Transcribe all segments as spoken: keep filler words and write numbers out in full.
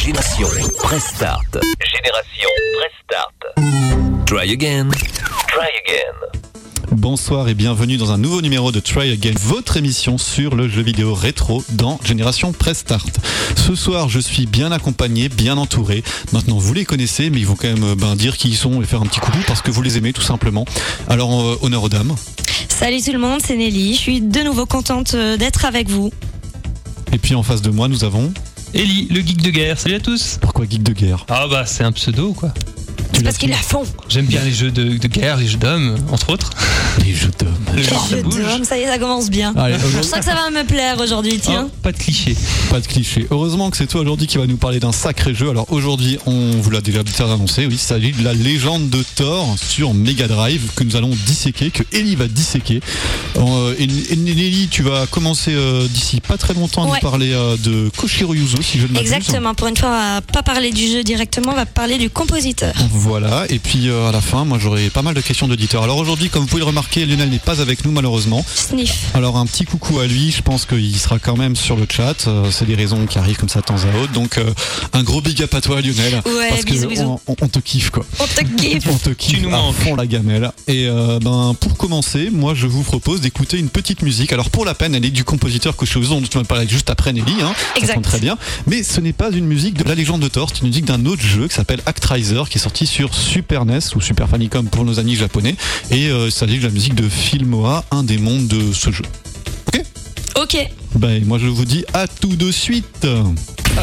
Génération Press Start. Génération Press Start. Try again. Try again. Bonsoir et bienvenue dans un nouveau numéro de Try Again, votre émission sur le jeu vidéo rétro dans Génération Press Start. Ce soir, je suis bien accompagné, bien entouré. Maintenant, vous les connaissez, mais ils vont quand même ben, dire qui ils sont et faire un petit coucou parce que vous les aimez tout simplement. Alors, euh, honneur aux dames. Salut tout le monde, c'est Nelly. Je suis de nouveau contente d'être avec vous. Et puis en face de moi, nous avons... Ellie, le geek de guerre. Salut à tous. Pourquoi geek de guerre ? Ah bah c'est un pseudo quoi. C'est parce qu'il a fond. J'aime bien les jeux de, de guerre, les jeux d'hommes, entre autres. Les jeux d'hommes. Les Les jeux d'hommes, ça y est, ça commence bien. Allez, Je sens que ça va me plaire aujourd'hui, tiens. Oh, pas de cliché. Pas de cliché. Heureusement que c'est toi aujourd'hui qui va nous parler d'un sacré jeu. Alors aujourd'hui, on vous l'a déjà annoncé, oui, il s'agit de la légende de Thor sur Mega Drive que nous allons disséquer, que Ellie va disséquer. Euh, et, et Nelly, tu vas commencer euh, d'ici pas très longtemps à Ouais. nous parler euh, de Koshiro Yuzo, si je ne m'abuse. Exactement, pour une fois, on va pas parler du jeu directement, on va parler du compositeur. Voilà, et puis euh, à la fin, moi j'aurai pas mal de questions d'auditeurs. Alors aujourd'hui, comme vous pouvez le remarquer, Lionel n'est pas avec nous malheureusement. Sniff. Alors un petit coucou à lui, je pense qu'il sera quand même sur le chat, euh, c'est des raisons qui arrivent comme ça de temps à autre, donc euh, un gros big up à toi Lionel, Ouais, parce bisous, que bisous. on, on- on te kiffe quoi. On te kiffe. On te kiffe nous à manques. fond la gamelle. Et euh, ben pour commencer, moi je vous propose d'écouter une petite musique. Alors pour la peine, elle est du compositeur Koshiro Yuzo dont tu m'as parlé juste après Nelly, hein. Ça Exact. sonne très bien. Mais ce n'est pas une musique de la légende de Thor, c'est une musique d'un autre jeu qui s'appelle Actraiser, qui est sorti sur Super N E S ou Super Famicom pour nos amis japonais. Et euh, il s'agit de la musique de Filmoa, un des mondes de ce jeu. Ok ? Ok. Ben moi je vous dis à tout de suite. M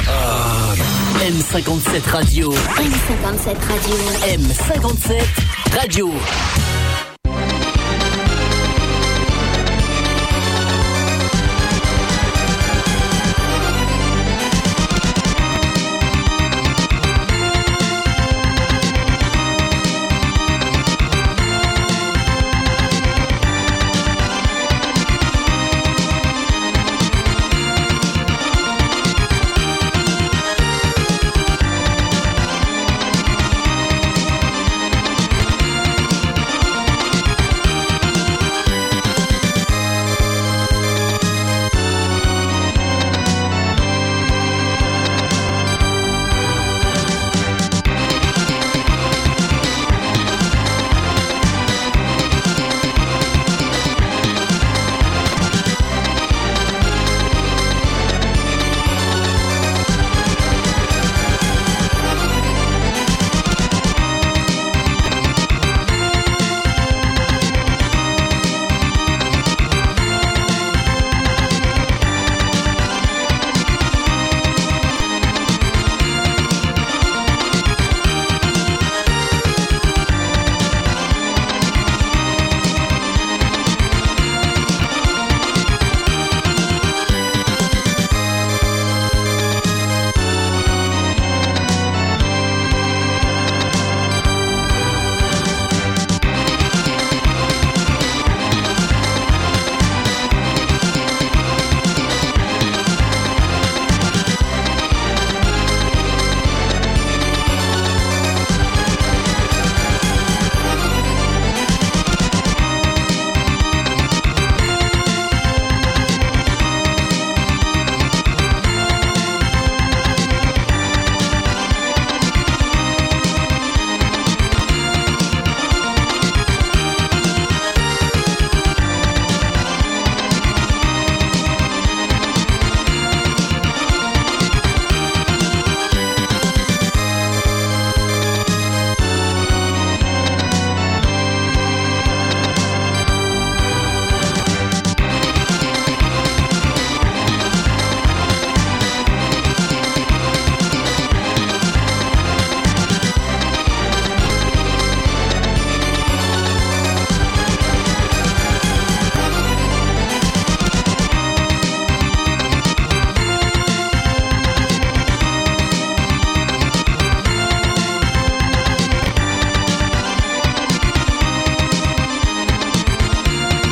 cinquante-sept Radio. M cinquante-sept Radio. M cinquante-sept Radio.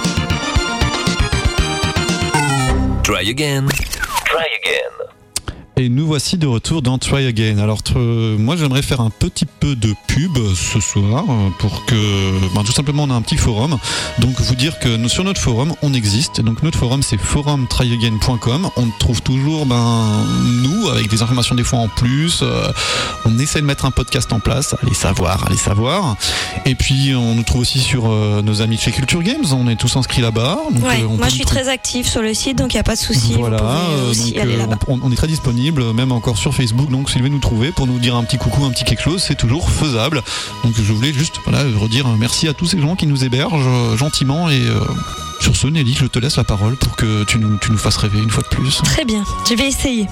Try again. Try again. Et nous voici de retour dans Try Again. Alors euh, moi j'aimerais faire un petit peu de pub ce soir euh, pour que ben, tout simplement on a un petit forum. Donc vous dire que nous, sur notre forum on existe. Donc notre forum c'est forum try again point com. On trouve toujours ben, nous avec des informations des fois en plus. Euh, on essaie de mettre un podcast en place. Allez savoir, allez savoir. Et puis on nous trouve aussi sur euh, nos amis de chez Culture Games. On est tous inscrits là-bas. Donc, ouais, euh, on moi peut je suis trouver... très active sur le site donc il n'y a pas de souci. Voilà, vous pouvez aussi donc, aller euh, là-bas. on, on est très disponible, même encore sur Facebook, donc si vous voulez nous trouver pour nous dire un petit coucou, un petit quelque chose, c'est toujours faisable. Donc je voulais juste voilà, redire merci à tous ces gens qui nous hébergent euh, gentiment et euh, sur ce Nelly, je te laisse la parole pour que tu nous, tu nous fasses rêver une fois de plus. Très bien, je vais essayer.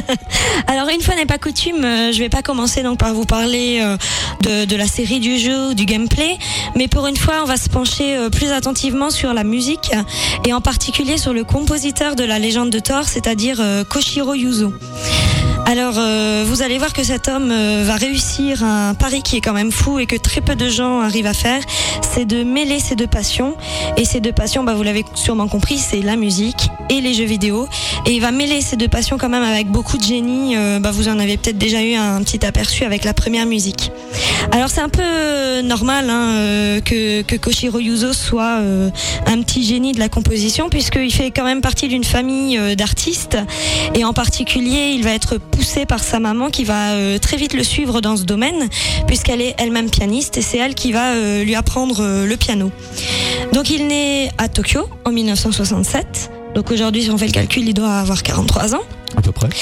Alors une fois n'est pas coutume, euh, je vais pas commencer donc par vous parler euh, de, de la série du jeu, du gameplay, mais pour une fois on va se pencher euh, plus attentivement sur la musique et en particulier sur le compositeur de la légende de Thor, c'est-à-dire euh, Koshiro Yuzo. Alors, euh, vous allez voir que cet homme euh, va réussir un pari qui est quand même fou et que très peu de gens arrivent à faire, c'est de mêler ces deux passions. Et ces deux passions, bah, vous l'avez sûrement compris, c'est la musique et les jeux vidéo. Et il va mêler ces deux passions quand même avec beaucoup de génie. Euh, bah, vous en avez peut-être déjà eu un petit aperçu avec la première musique. Alors, c'est un peu normal hein, euh, que, que Koshiro Yuzo soit euh, un petit génie de la composition, puisqu'il fait quand même partie d'une famille euh, d'artistes. Et en particulier, il va être poussé par sa maman qui va euh, très vite le suivre dans ce domaine puisqu'elle est elle-même pianiste et c'est elle qui va euh, lui apprendre euh, le piano. Donc il naît à Tokyo en dix-neuf cent soixante-sept. Donc aujourd'hui si on fait le calcul il doit avoir quarante-trois ans. À peu près.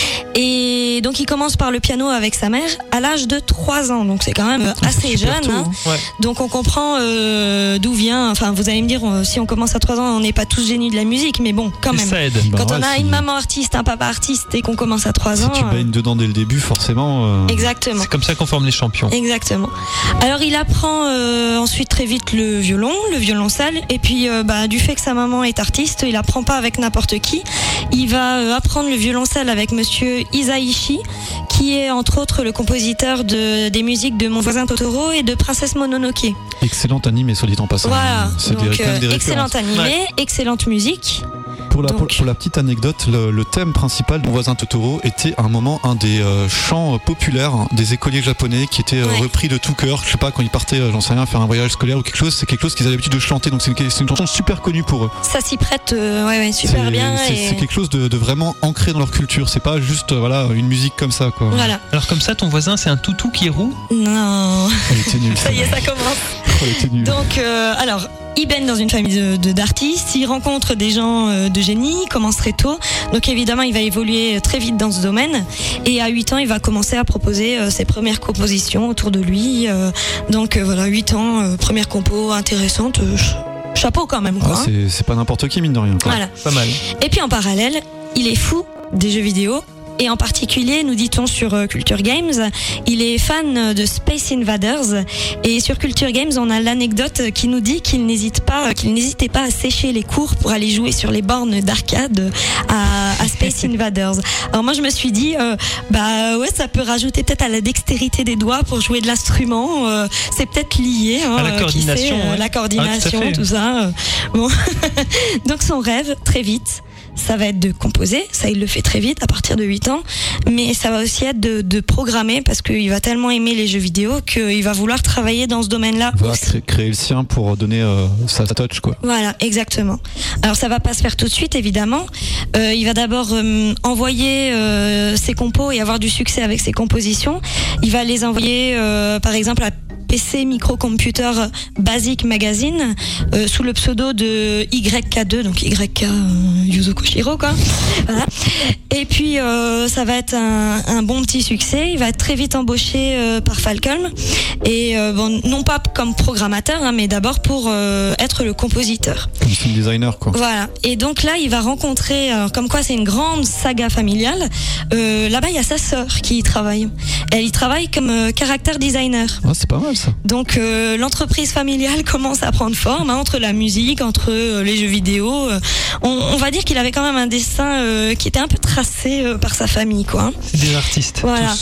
Et donc il commence par le piano avec sa mère à l'âge de trois ans, donc c'est quand même assez jeune. Tôt, hein. Ouais. Donc on comprend euh, d'où vient. Enfin, vous allez me dire, si on commence à trois ans, on n'est pas tous génies de la musique, mais bon, quand Mais même. ça aide. Bah Quand ouais, on a si, une maman artiste, un papa artiste, et qu'on commence à trois si ans. tu euh, baignes dedans dès le début, forcément. Euh... Exactement. C'est comme ça qu'on forme les champions. Exactement. Alors il apprend euh, ensuite très vite le violon, le violoncelle, et puis euh, bah, du fait que sa maman est artiste, il apprend pas avec n'importe qui. Il va euh, apprendre le violoncelle avec Monsieur Isaichi, qui est entre autres le compositeur de, des musiques de Mon voisin Totoro et de Princesse Mononoke. Excellent anime, soit dit en passant. Voilà, C'est donc des, quand même des euh, excellent références. animé, Ouais. excellente musique. Pour la, Donc- pour, pour la petite anecdote, le, le thème principal de Mon voisin Totoro était à un moment un des euh, chants populaires hein, des écoliers japonais qui était euh, Ouais. repris de tout cœur. Je sais pas, quand ils partaient, euh, j'en sais rien, faire un voyage scolaire ou quelque chose, c'est quelque chose qu'ils avaient l'habitude de chanter. Donc c'est une, c'est une chanson super connue pour eux. Ça s'y prête euh, ouais, ouais, super C'est- bien. C'est Et... c'est quelque chose de, de vraiment ancré dans leur culture. C'est pas juste euh, voilà une musique comme ça quoi. Voilà. Alors comme ça, ton voisin, c'est un toutou qui est roux. Non. Elle était nulle. Ça y est, ça commence. Elle était nulle. Donc, euh, alors, il baigne dans une famille de, de- d'artistes, il rencontre des gens euh, de génie, il commence très tôt. Donc évidemment, il va évoluer très vite dans ce domaine. Et à huit ans, il va commencer à proposer euh, ses premières compositions autour de lui. Euh, donc euh, voilà, huit ans, euh, première compo intéressante. euh, ch- chapeau quand même, quoi. Ah, hein. c'est c'est pas n'importe qui mine de rien quoi. Voilà. Pas mal. Et puis en parallèle, il est fou des jeux vidéo. Et en particulier, nous dit-on sur euh, Culture Games, il est fan de Space Invaders. Et sur Culture Games, on a l'anecdote qui nous dit qu'il n'hésite pas, qu'il n'hésitait pas à sécher les cours pour aller jouer sur les bornes d'arcade à, à Space Invaders. Alors moi, je me suis dit, euh, bah ouais, ça peut rajouter peut-être à la dextérité des doigts pour jouer de l'instrument. Euh, c'est peut-être lié. Hein, À la euh, qui coordination, sait, euh, ouais. la coordination, Ah, tout à fait. tout ça. euh, bon, donc son rêve, très vite. Ça va être de composer, ça il le fait très vite à partir de huit ans, mais ça va aussi être de, de programmer parce qu'il va tellement aimer les jeux vidéo qu'il va vouloir travailler dans ce domaine-là. On va aussi. créer, créer le sien pour donner euh, sa touch quoi. Voilà, exactement. Alors ça va pas se faire tout de suite évidemment. Euh, il va d'abord euh, envoyer euh, ses compos et avoir du succès avec ses compositions. Il va les envoyer euh, par exemple à P C Microcomputer Basic Magazine euh, sous le pseudo de Y K deux, donc Y K euh, Yuzo Koshiro quoi. Voilà. Et puis euh, ça va être un, un bon petit succès. Il va être très vite embauché euh, par Falcom et euh, bon, non pas comme programmateur, hein, mais d'abord pour euh, être le compositeur. Comme sound designer quoi. Voilà. Et donc là, il va rencontrer, alors, comme quoi c'est une grande saga familiale. Euh, là-bas, il y a sa sœur qui y travaille. Elle y travaille comme euh, caractère designer. Ah, c'est pas mal ça. Donc euh, l'entreprise familiale commence à prendre forme hein, entre la musique, entre euh, les jeux vidéo. Euh, on, on va dire qu'il avait quand même un destin euh, qui était un peu tracé euh, par sa famille, quoi. C'est des artistes. Voilà. Tous.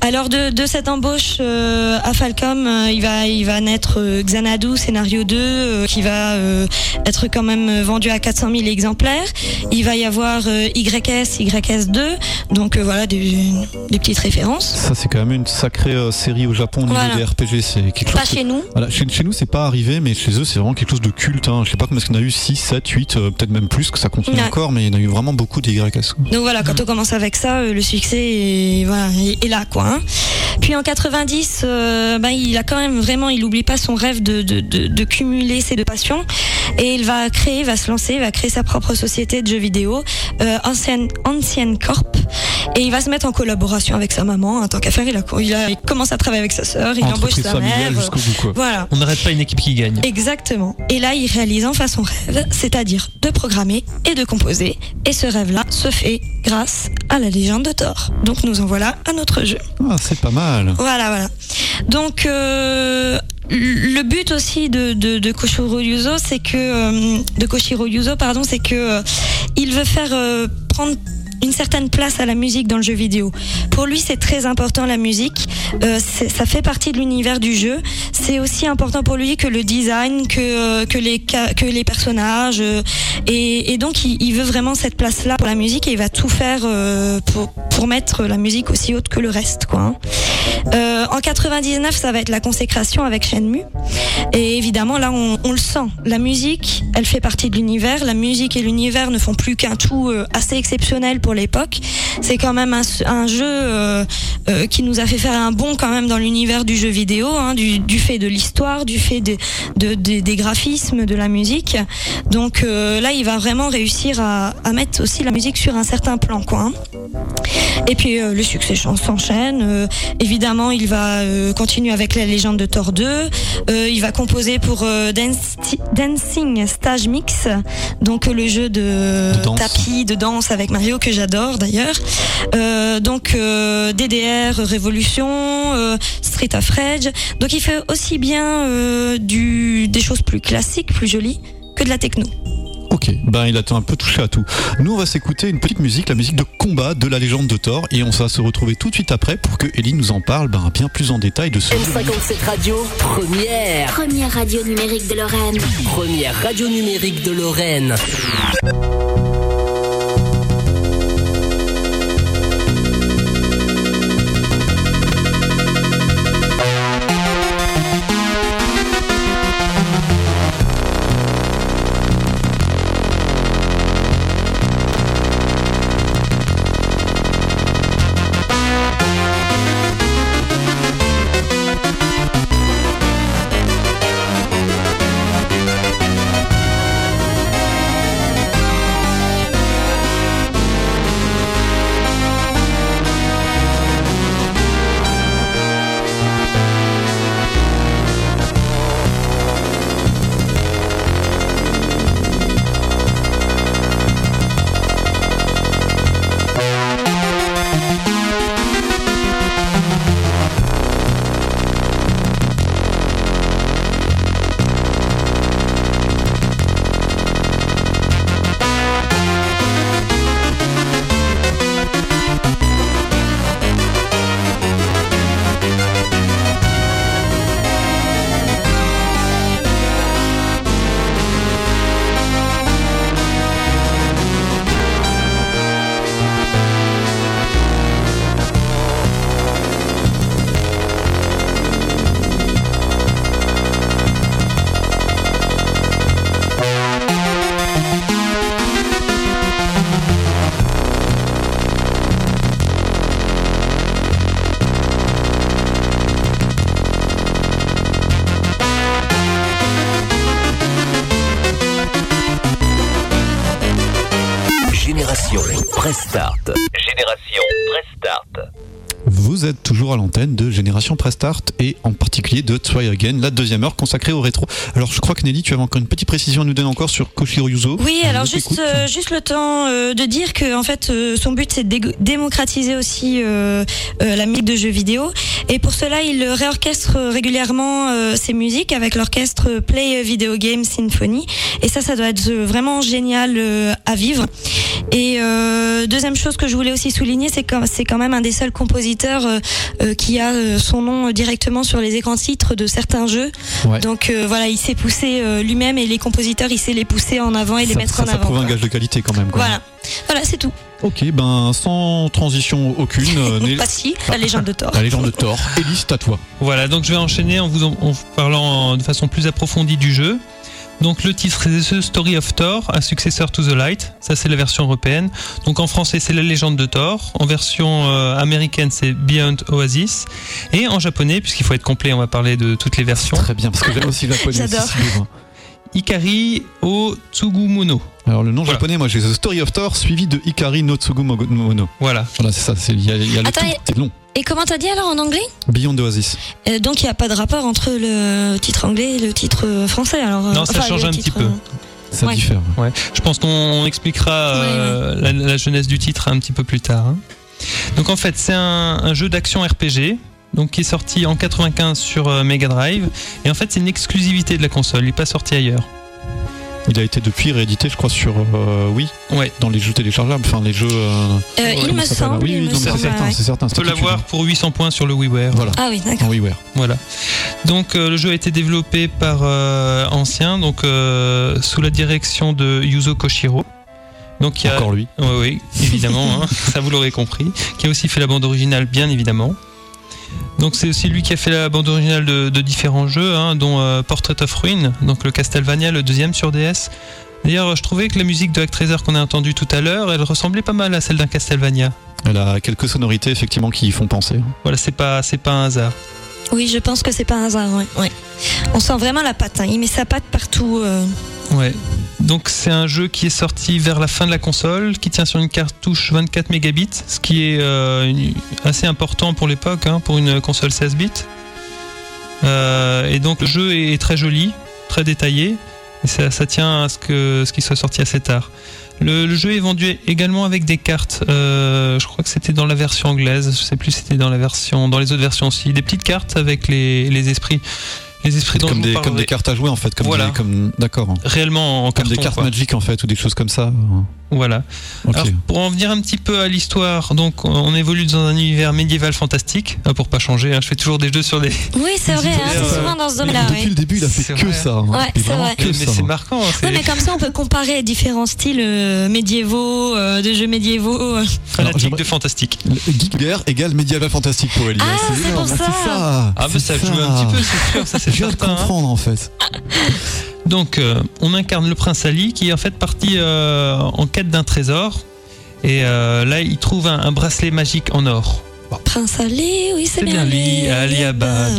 Alors de, de cette embauche euh, à Falcom, euh, il va il va naître euh, Xanadu Scénario deux, euh, qui va euh, être quand même vendu à quatre cent mille exemplaires. Il va y avoir euh, Y S, Y S deux, donc euh, voilà des, des petites références. Ça c'est quand même une sacrée euh, série au Japon au niveau Voilà. des R P G, c'est quelque chose. Pas chez nous. Voilà, chez, chez nous c'est pas arrivé, mais chez eux c'est vraiment quelque chose de culte. Hein. Je sais pas combien est-ce qu'on a eu, six, sept, huit, euh, peut-être même plus, que ça continue Ouais. encore, mais il y en a eu vraiment beaucoup des Y S. Donc voilà, quand on commence avec ça, euh, le succès est, voilà, est, est là, quoi. Hein. Puis en quatre-vingt-dix, euh, ben, il a quand même vraiment, il oublie pas son rêve de, de, de, de cumuler ces deux passions, et il va créer, il va se lancer, il va créer sa propre société de jeux vidéo, euh, Ancien, Ancien Corp, et il va se mettre en collaboration avec sa maman. En tant qu'affaire, il a, il a il commence à travailler avec sa sœur, il embauche Entreprise sa familiale mère. jusqu'au bout, quoi. Voilà. On n'arrête pas une équipe qui gagne. Exactement. Et là, il réalise enfin son rêve, c'est-à-dire de programmer et de composer. Et ce rêve-là se fait grâce à la légende de Thor. Donc nous en voilà à notre jeu. Ah, c'est pas mal. Voilà, voilà. Donc euh, le but aussi de, de, de Koshiro Yuzo, c'est que euh, de Koshiro Yuzo, pardon, c'est que euh, il veut faire euh, prendre une certaine place à la musique dans le jeu vidéo. Pour lui, c'est très important, la musique. Euh, c'est, ça fait partie de l'univers du jeu. C'est aussi important pour lui que le design, que que les que les personnages. Euh, et, et donc, il, il veut vraiment cette place-là pour la musique, et il va tout faire euh, pour pour mettre la musique aussi haute que le reste, quoi. Hein. Euh, en quatre-vingt-dix-neuf, ça va être la consécration avec Shenmue. Et évidemment, là, on, on le sent. La musique, elle fait partie de l'univers. La musique et l'univers ne font plus qu'un tout euh, assez exceptionnel pour l'époque. C'est quand même un, un jeu euh, euh, qui nous a fait faire un bond quand même dans l'univers du jeu vidéo, hein, du, du fait de l'histoire, du fait de, de, de, des graphismes, de la musique. Donc euh, là, il va vraiment réussir à, à mettre aussi la musique sur un certain plan, quoi. Hein. Et puis euh, le succès s'enchaîne. Euh, évidemment, il va euh, continuer avec la légende de Thor deux. Euh, il va composer pour euh, Dance, Dancing Stage Mix, donc euh, le jeu de, de tapis, de danse avec Mario, que j'adore d'ailleurs. Euh, donc euh, D D R, Révolution, euh, Street of Rage. Donc il fait aussi bien euh, du, des choses plus classiques, plus jolies, que de la techno. Ok, ben il a un peu touché à tout. Nous on va s'écouter une petite musique, la musique de combat de la légende de Thor, et on va se retrouver tout de suite après pour que Ellie nous en parle ben, bien plus en détail de ce M cinquante-sept Radio, première. Première radio numérique de Lorraine. Première radio numérique de Lorraine. Prestart. Génération Prestart. Vous êtes toujours à l'antenne de Génération Prestart et en particulier de Try Again, la deuxième heure consacrée au rétro. Alors je crois que Nelly, tu avais encore une petite précision à nous donner encore sur Koshiro Yuzo. Oui, alors juste, euh, juste le temps euh, de dire que en fait euh, son but c'est de dé- démocratiser aussi euh, euh, la musique de jeux vidéo, Et pour cela, il réorchestre régulièrement euh, ses musiques avec l'orchestre Play Video Game Symphony. Et ça, ça doit être vraiment génial euh, à vivre. Et euh, deuxième chose que je voulais aussi souligner, c'est que c'est quand même un des seuls compositeurs euh, euh, qui a euh, son nom directement sur les écrans titres de certains jeux. Ouais. Donc euh, voilà, il s'est poussé euh, lui-même et les compositeurs, il sait les pousser en avant et les ça, mettre ça, en ça avant. prouve un quoi. gage de qualité quand même. Quoi. Voilà, voilà, c'est tout. Ok, ben sans transition aucune. Euh, né- Pas si, la légende de Thor. La légende de Thor. Élise, c'est à toi. Voilà, donc je vais enchaîner en vous, en, en vous parlant de façon plus approfondie du jeu. Donc le titre c'est The Story of Thor, un successeur to the Light. Ça c'est la version européenne. Donc en français c'est La Légende de Thor. En version euh, américaine c'est Beyond Oasis. Et en japonais, puisqu'il faut être complet, on va parler de toutes les versions. Très bien, parce que j'aime aussi le japonais. J'adore. si, si besoin. Ikari o Tsugumono. Alors le nom Voilà. japonais, moi j'ai The Story of Thor suivi de Ikari no Tsugumono. Voilà. Voilà, c'est ça. c'est- Il y a, il y a le Attends, tout, et- c'est long. Et comment t'as dit alors en anglais? Beyond Oasis. Euh, Donc il n'y a pas de rapport entre le titre anglais et le titre français alors. euh, Non, ça enfin, change le un titre, petit peu. euh, Ça Ouais. diffère. Ouais. Je pense qu'on expliquera euh, La, la jeunesse du titre un petit peu plus tard. hein. Donc en fait, c'est un, un jeu d'action R P G. Donc qui est sorti en quatre-vingt-quinze sur euh, Mega Drive. Et en fait, c'est une exclusivité de la console. Il n'est pas sorti ailleurs. Il a été depuis réédité, je crois, sur euh, Wii, Ouais. dans les jeux téléchargeables, enfin les jeux. Euh, Euh, il comment me ça s'appelle semble. Oui, il oui, me non, mais semble, c'est certain, ouais. c'est certain. On peut l'avoir pour huit cents points sur le WiiWare. Voilà, Ah oui, d'accord. en WiiWare. Voilà. Donc euh, le jeu a été développé par euh, Ancien, donc euh, sous la direction de Yuzo Koshiro. Donc il y a, Encore lui. oui, oui, évidemment, hein, ça vous l'aurez compris. Qui a aussi fait la bande originale, bien évidemment. Donc c'est aussi lui qui a fait la bande originale de, de différents jeux, hein, dont euh, Portrait of Ruin, donc le Castlevania, le deuxième sur D S. D'ailleurs, je trouvais que la musique de Actraiser qu'on a entendue tout à l'heure, elle ressemblait pas mal à celle d'un Castlevania. Elle a quelques sonorités effectivement qui y font penser. Voilà, c'est pas, c'est pas un hasard. Oui, je pense que c'est pas un hasard. Ouais. Ouais. On sent vraiment la patte. Hein. Il met sa patte partout. euh. Ouais. Donc c'est un jeu qui est sorti vers la fin de la console, qui tient sur une cartouche vingt-quatre mégabits, ce qui est euh, une- assez important pour l'époque, hein, pour une console seize bits. Euh, et donc le jeu est très joli, très détaillé, et ça, ça tient à ce que ce qui soit sorti assez tard. Le, le jeu est vendu également avec des cartes. Euh, je crois que c'était dans la version anglaise. Je sais plus si c'était dans la version, dans les autres versions aussi. Des petites cartes avec les, les esprits, les esprits dont Comme je vous des, comme parlerai. des cartes à jouer en fait. Comme Voilà. des, comme, d'accord. Réellement en Comme carton. des cartes quoi. Magic en fait, ou des choses comme ça. Voilà. Ok. Alors, pour en venir un petit peu à l'histoire, donc on évolue dans un univers médiéval fantastique. Ah, pour pas changer, hein, je fais toujours des jeux sur des. Oui, c'est vrai. Hein, Euh, c'est souvent dans ce Mais domaine-là. depuis Oui. le début, il a fait C'est que vrai. ça. hein. Ouais, Et c'est vraiment vrai. que mais ça. c'est marquant. hein, c'est Oui, mais comme ça, on peut comparer différents styles euh, médiévaux, euh, de jeux médiévaux. euh. fanatique j'aimerais- de fantastique. Geek Guerre égale médiéval fantastique pour Elisa. Ah, c'est énorme, pour ça. C'est ça. Ah, mais c'est ça joue un petit peu, c'est sûr, ça c'est Je viens de certain. hein. comprendre en fait. Donc, euh, on incarne le prince Ali qui est en fait parti euh, en quête d'un trésor. Et euh, là, il trouve un, un bracelet magique en or. Prince Ali, oui, c'est C'est bien lui, Ali Abad.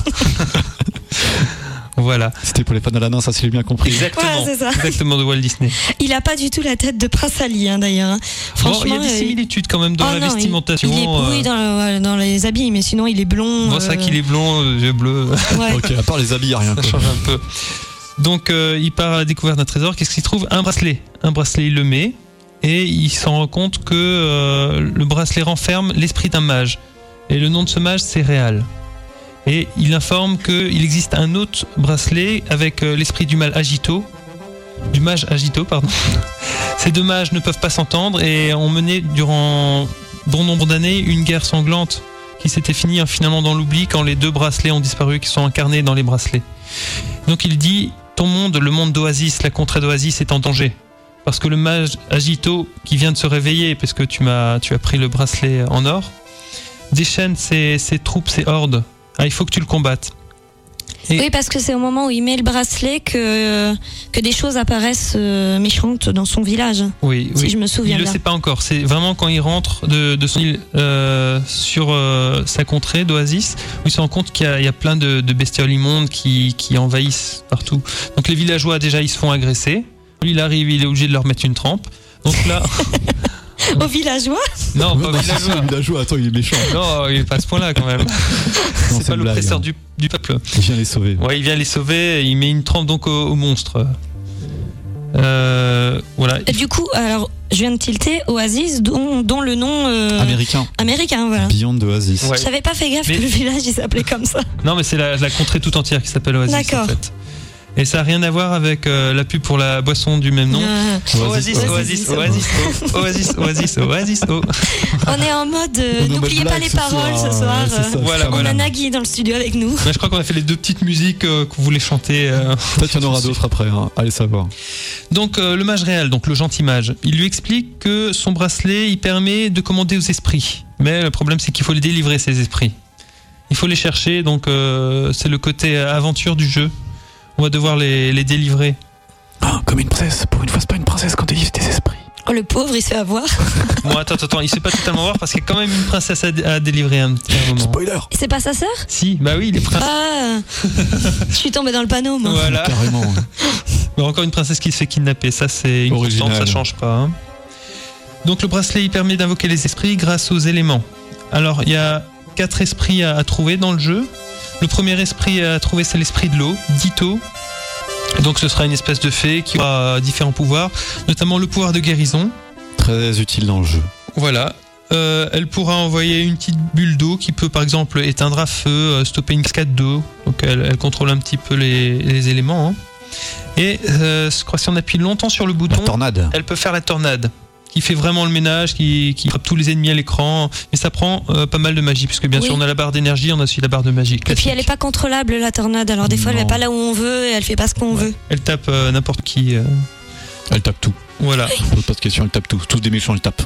Voilà. C'était pour les fans d'Aladdin, ça si j'ai bien compris. Exactement. Voilà, c'est ça. Exactement de Walt Disney. Il a pas du tout la tête de Prince Ali, hein, d'ailleurs. hein. Bon, Franchement, il y a des euh, similitudes quand même dans oh la non, il- vestimentation. Il, est euh, oui, dans, le- dans les habits, mais sinon il est blond. Bon, ça euh, qu'il est blond, euh, yeux bleus. ouais. Ok, à part les habits, y a rien. Ça quoi. change un peu. Donc euh, il part à la découverte d'un trésor. Qu'est-ce qu'il trouve? Un bracelet. Un bracelet, il le met et il s'en rend compte que euh, le bracelet renferme l'esprit d'un mage. Et le nom de ce mage, c'est Réal. Et il informe qu'il existe un autre bracelet avec euh, l'esprit du mal Agito. Du mage Agito, pardon. Ces deux mages ne peuvent pas s'entendre et ont mené durant bon nombre d'années une guerre sanglante qui s'était finie hein, finalement dans l'oubli quand les deux bracelets ont disparu, qui sont incarnés dans les bracelets. Donc il dit: ton monde, le monde d'Oasis, la contrée d'Oasis est en danger. Parce que le mage Agito, qui vient de se réveiller, parce que tu, m'as, tu as pris le bracelet en or, déchaîne ses, ses troupes, ses hordes. Ah, il faut que tu le combattes. Et- Oui, parce que c'est au moment où il met le bracelet que, que des choses apparaissent euh, méchantes dans son village. Oui, Si oui. je me souviens Il le bien. sait pas encore. C'est vraiment quand il rentre de, de son île euh, sur euh, sa contrée d'Oasis où il se rend compte qu'il y a, il y a plein de, de bestioles immondes qui, qui envahissent partout. Donc les villageois déjà ils se font agresser. Lui il arrive, il est obligé de leur mettre une trempe. Donc là, Aux villageois non, Ouais, pas bah, si, si, villageois. le villageois, attends, il est méchant. Non, il est pas à ce point-là quand même. c'est C'est pas une blague, l'oppresseur hein. du, du peuple. Il vient les sauver. Ouais, il vient les sauver. Et il met une trempe donc au, au monstre. Euh, voilà. Et du coup, alors, je viens de tilter Oasis, dont, dont le nom euh, Américain. américain, voilà. Beyond Oasis. Ouais. J'avais pas fait gaffe Mais- que le village il s'appelait comme ça. Non, mais c'est la, la contrée tout entière qui s'appelle Oasis. D'accord. En fait. Et ça n'a rien à voir avec euh, la pub pour la boisson du même nom. Euh, Oasis, Oasis, Oasis, oh, Oasis, Oasis, Oasis, oh. on est en mode, euh, On est en n'oubliez mode pas blague les ce paroles soir, ce soir. ouais, c'est ça, euh, Voilà, c'est on voilà. a Nagui dans le studio avec nous. Mais je crois qu'on a fait les deux petites musiques euh, qu'on voulait chanter. euh. Peut-être qu'il y en aura d'autres après, hein. Allez savoir. Donc euh, le mage réel, donc le gentil mage, il lui explique que son bracelet, il permet de commander aux esprits. Mais le problème, c'est qu'il faut les délivrer, ces esprits. Il faut les chercher, donc euh, c'est le côté aventure du jeu. On va devoir les, les délivrer. Ah, comme une princesse. Pour une fois, c'est pas une princesse quand délivre tes esprits. Oh, le pauvre, il se fait avoir. Bon, attends, attends, attends, il se fait pas totalement voir parce qu'il y a quand même une princesse à, à délivrer un, un moment. Spoiler. C'est pas sa sœur? Si, bah oui, les princesses. Ah, je suis tombée dans le panneau, moi. Voilà. Carrément. ouais. Bah, encore une princesse qui se fait kidnapper, ça c'est une Original. constante, ça change pas. hein. Donc le bracelet il permet d'invoquer les esprits grâce aux éléments. Alors il y a quatre esprits à, à trouver dans le jeu. Le premier esprit à trouver c'est l'esprit de l'eau, Ditto. Donc ce sera une espèce de fée qui aura différents pouvoirs, notamment le pouvoir de guérison. Très utile dans le jeu. Voilà. Euh, elle pourra envoyer une petite bulle d'eau qui peut par exemple éteindre à feu, euh, stopper une cascade d'eau. Donc elle, elle contrôle un petit peu les, les éléments. hein. Et euh, je crois que si on appuie longtemps sur le La bouton, tornade. elle peut faire la tornade, qui fait vraiment le ménage, qui, qui frappe tous les ennemis à l'écran. Mais ça prend euh, pas mal de magie, puisque bien Oui. sûr on a la barre d'énergie, on a aussi la barre de magie. Et puis classique. elle est pas contrôlable, la tornade. Alors des fois, elle Non. est pas là où on veut et elle fait pas ce qu'on veut. Elle tape euh, n'importe qui. euh, Elle tape tout. voilà. Pose pas de question, elle tape tout. Tous des méchants, elle tape.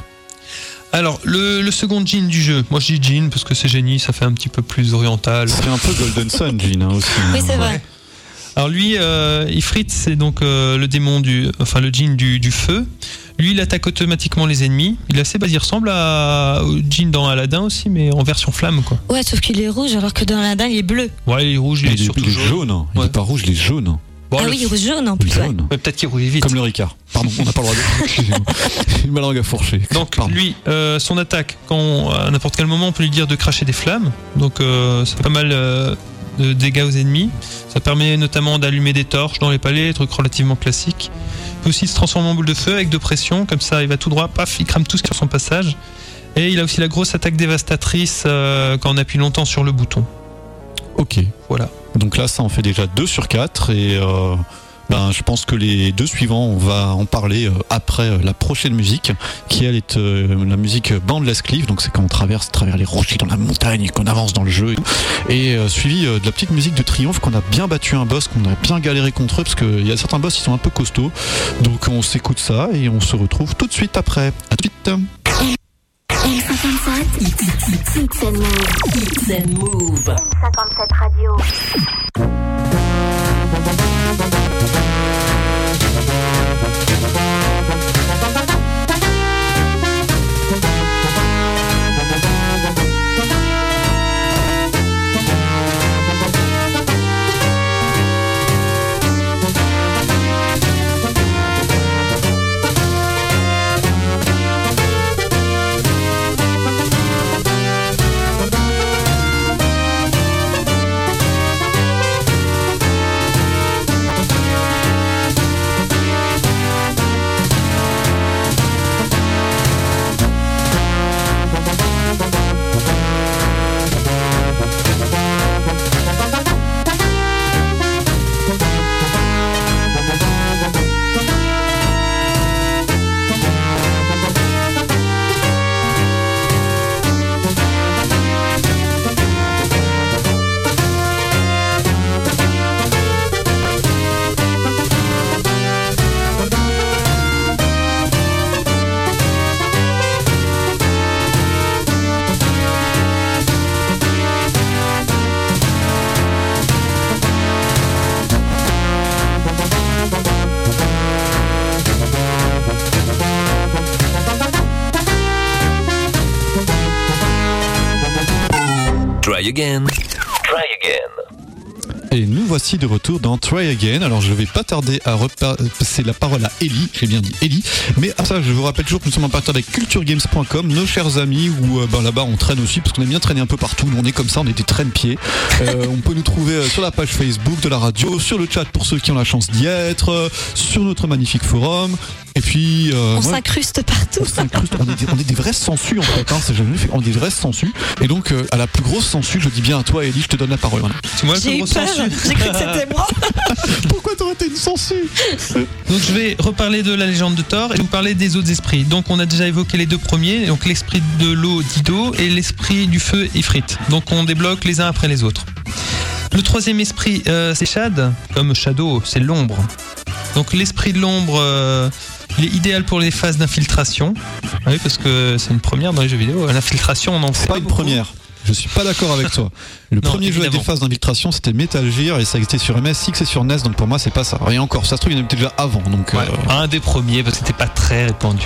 Alors le, le second djinn du jeu, moi je dis djinn parce que c'est génie, ça fait un petit peu plus oriental. C'est un peu Golden Sun, Jean, hein, aussi. Oui, c'est vrai. Alors lui, euh, Ifrit, c'est donc euh, le démon du, enfin le djinn du, du feu. Lui, il attaque automatiquement les ennemis. Il est assez bas, il ressemble à, au djinn dans Aladdin aussi, mais en version flamme, quoi. Ouais, sauf qu'il est rouge alors que dans la dalle, il est bleu. Ouais, il est rouge, il, Il est est, surtout il est jaune. jaune. hein. Il Ouais. est pas rouge, il est jaune. Bon, ah le- oui, rouge jaune en plus. ouais. Jaune. ouais, peut-être qu'il roule vite. Comme le Ricard. Pardon, on n'a pas le droit de. Excusez-moi. Une langue à fourcher. Donc Pardon. lui, euh, son attaque, quand à n'importe quel moment, on peut lui dire de cracher des flammes. Donc euh, ça fait pas mal euh, de dégâts aux ennemis. Ça permet notamment d'allumer des torches dans les palais, truc relativement classique. Il peut aussi se transformer en boule de feu avec de pression, comme ça il va tout droit, paf, il crame tout sur son passage. Et il a aussi la grosse attaque dévastatrice euh, quand on appuie longtemps sur le bouton. Ok. Voilà. Donc là, ça en fait déjà deux sur quatre. Et euh, ben, je pense que les deux suivants, on va en parler euh, après euh, la prochaine musique, qui elle est euh, la musique Boundless Cliff. Donc c'est quand on traverse à travers les rochers dans la montagne et qu'on avance dans le jeu. Et, tout. Et euh, suivi euh, de la petite musique de Triomphe, qu'on a bien battu un boss, qu'on a bien galéré contre eux, parce qu'il y a certains boss qui sont un peu costauds. Donc on s'écoute ça et on se retrouve tout de suite après. À tout de suite. M cinquante-sept, It's and Move. It's and Move. M cinquante-sept Radio. Try again. Try again. Et nous voici de retour dans Try Again. Alors je vais pas tarder à repasser la parole à Ellie, j'ai bien dit Ellie. Mais à ça, je vous rappelle toujours que nous sommes en partenariat avec culture games point com, nos chers amis, où euh, ben, là-bas on traîne aussi, parce qu'on aime bien traîner un peu partout. Nous on est comme ça, on est des traîne-pieds. Euh, on peut nous trouver euh, sur la page Facebook de la radio, sur le chat pour ceux qui ont la chance d'y être, euh, sur notre magnifique forum. Et puis, euh, on moi, s'incruste partout. On s'incruste, on est des, on est des vrais sensus en fait, hein, c'est jamais fait, on est des vrais sensus. Et donc, euh, à la plus grosse sensu, je dis bien à toi, Ellie, je te donne la parole. Voilà. C'est moi le J'ai plus eu gros peur, sensu. j'ai cru que c'était moi. Pourquoi t'aurais été une sensu? Donc je vais reparler de la légende de Thor et je vais vous parler des autres esprits. Donc on a déjà évoqué les deux premiers, donc l'esprit de l'eau Dido et l'esprit du feu Ifrit. Donc on débloque les uns après les autres. Le troisième esprit, euh, c'est Shad, comme Shadow, c'est l'ombre. Donc l'esprit de l'ombre, euh, il est idéal pour les phases d'infiltration. Ah oui, parce que c'est une première dans les jeux vidéo. L'infiltration, on en fait pas une beaucoup. première. Je suis pas d'accord avec toi. Le Non, premier jeu avec évidemment. des phases d'infiltration, c'était Metal Gear et ça existait sur M S X et sur N E S, donc pour moi c'est pas ça. Rien encore, ça se trouve il y en avait déjà avant, donc Ouais, euh, un des premiers parce que c'était pas très répandu.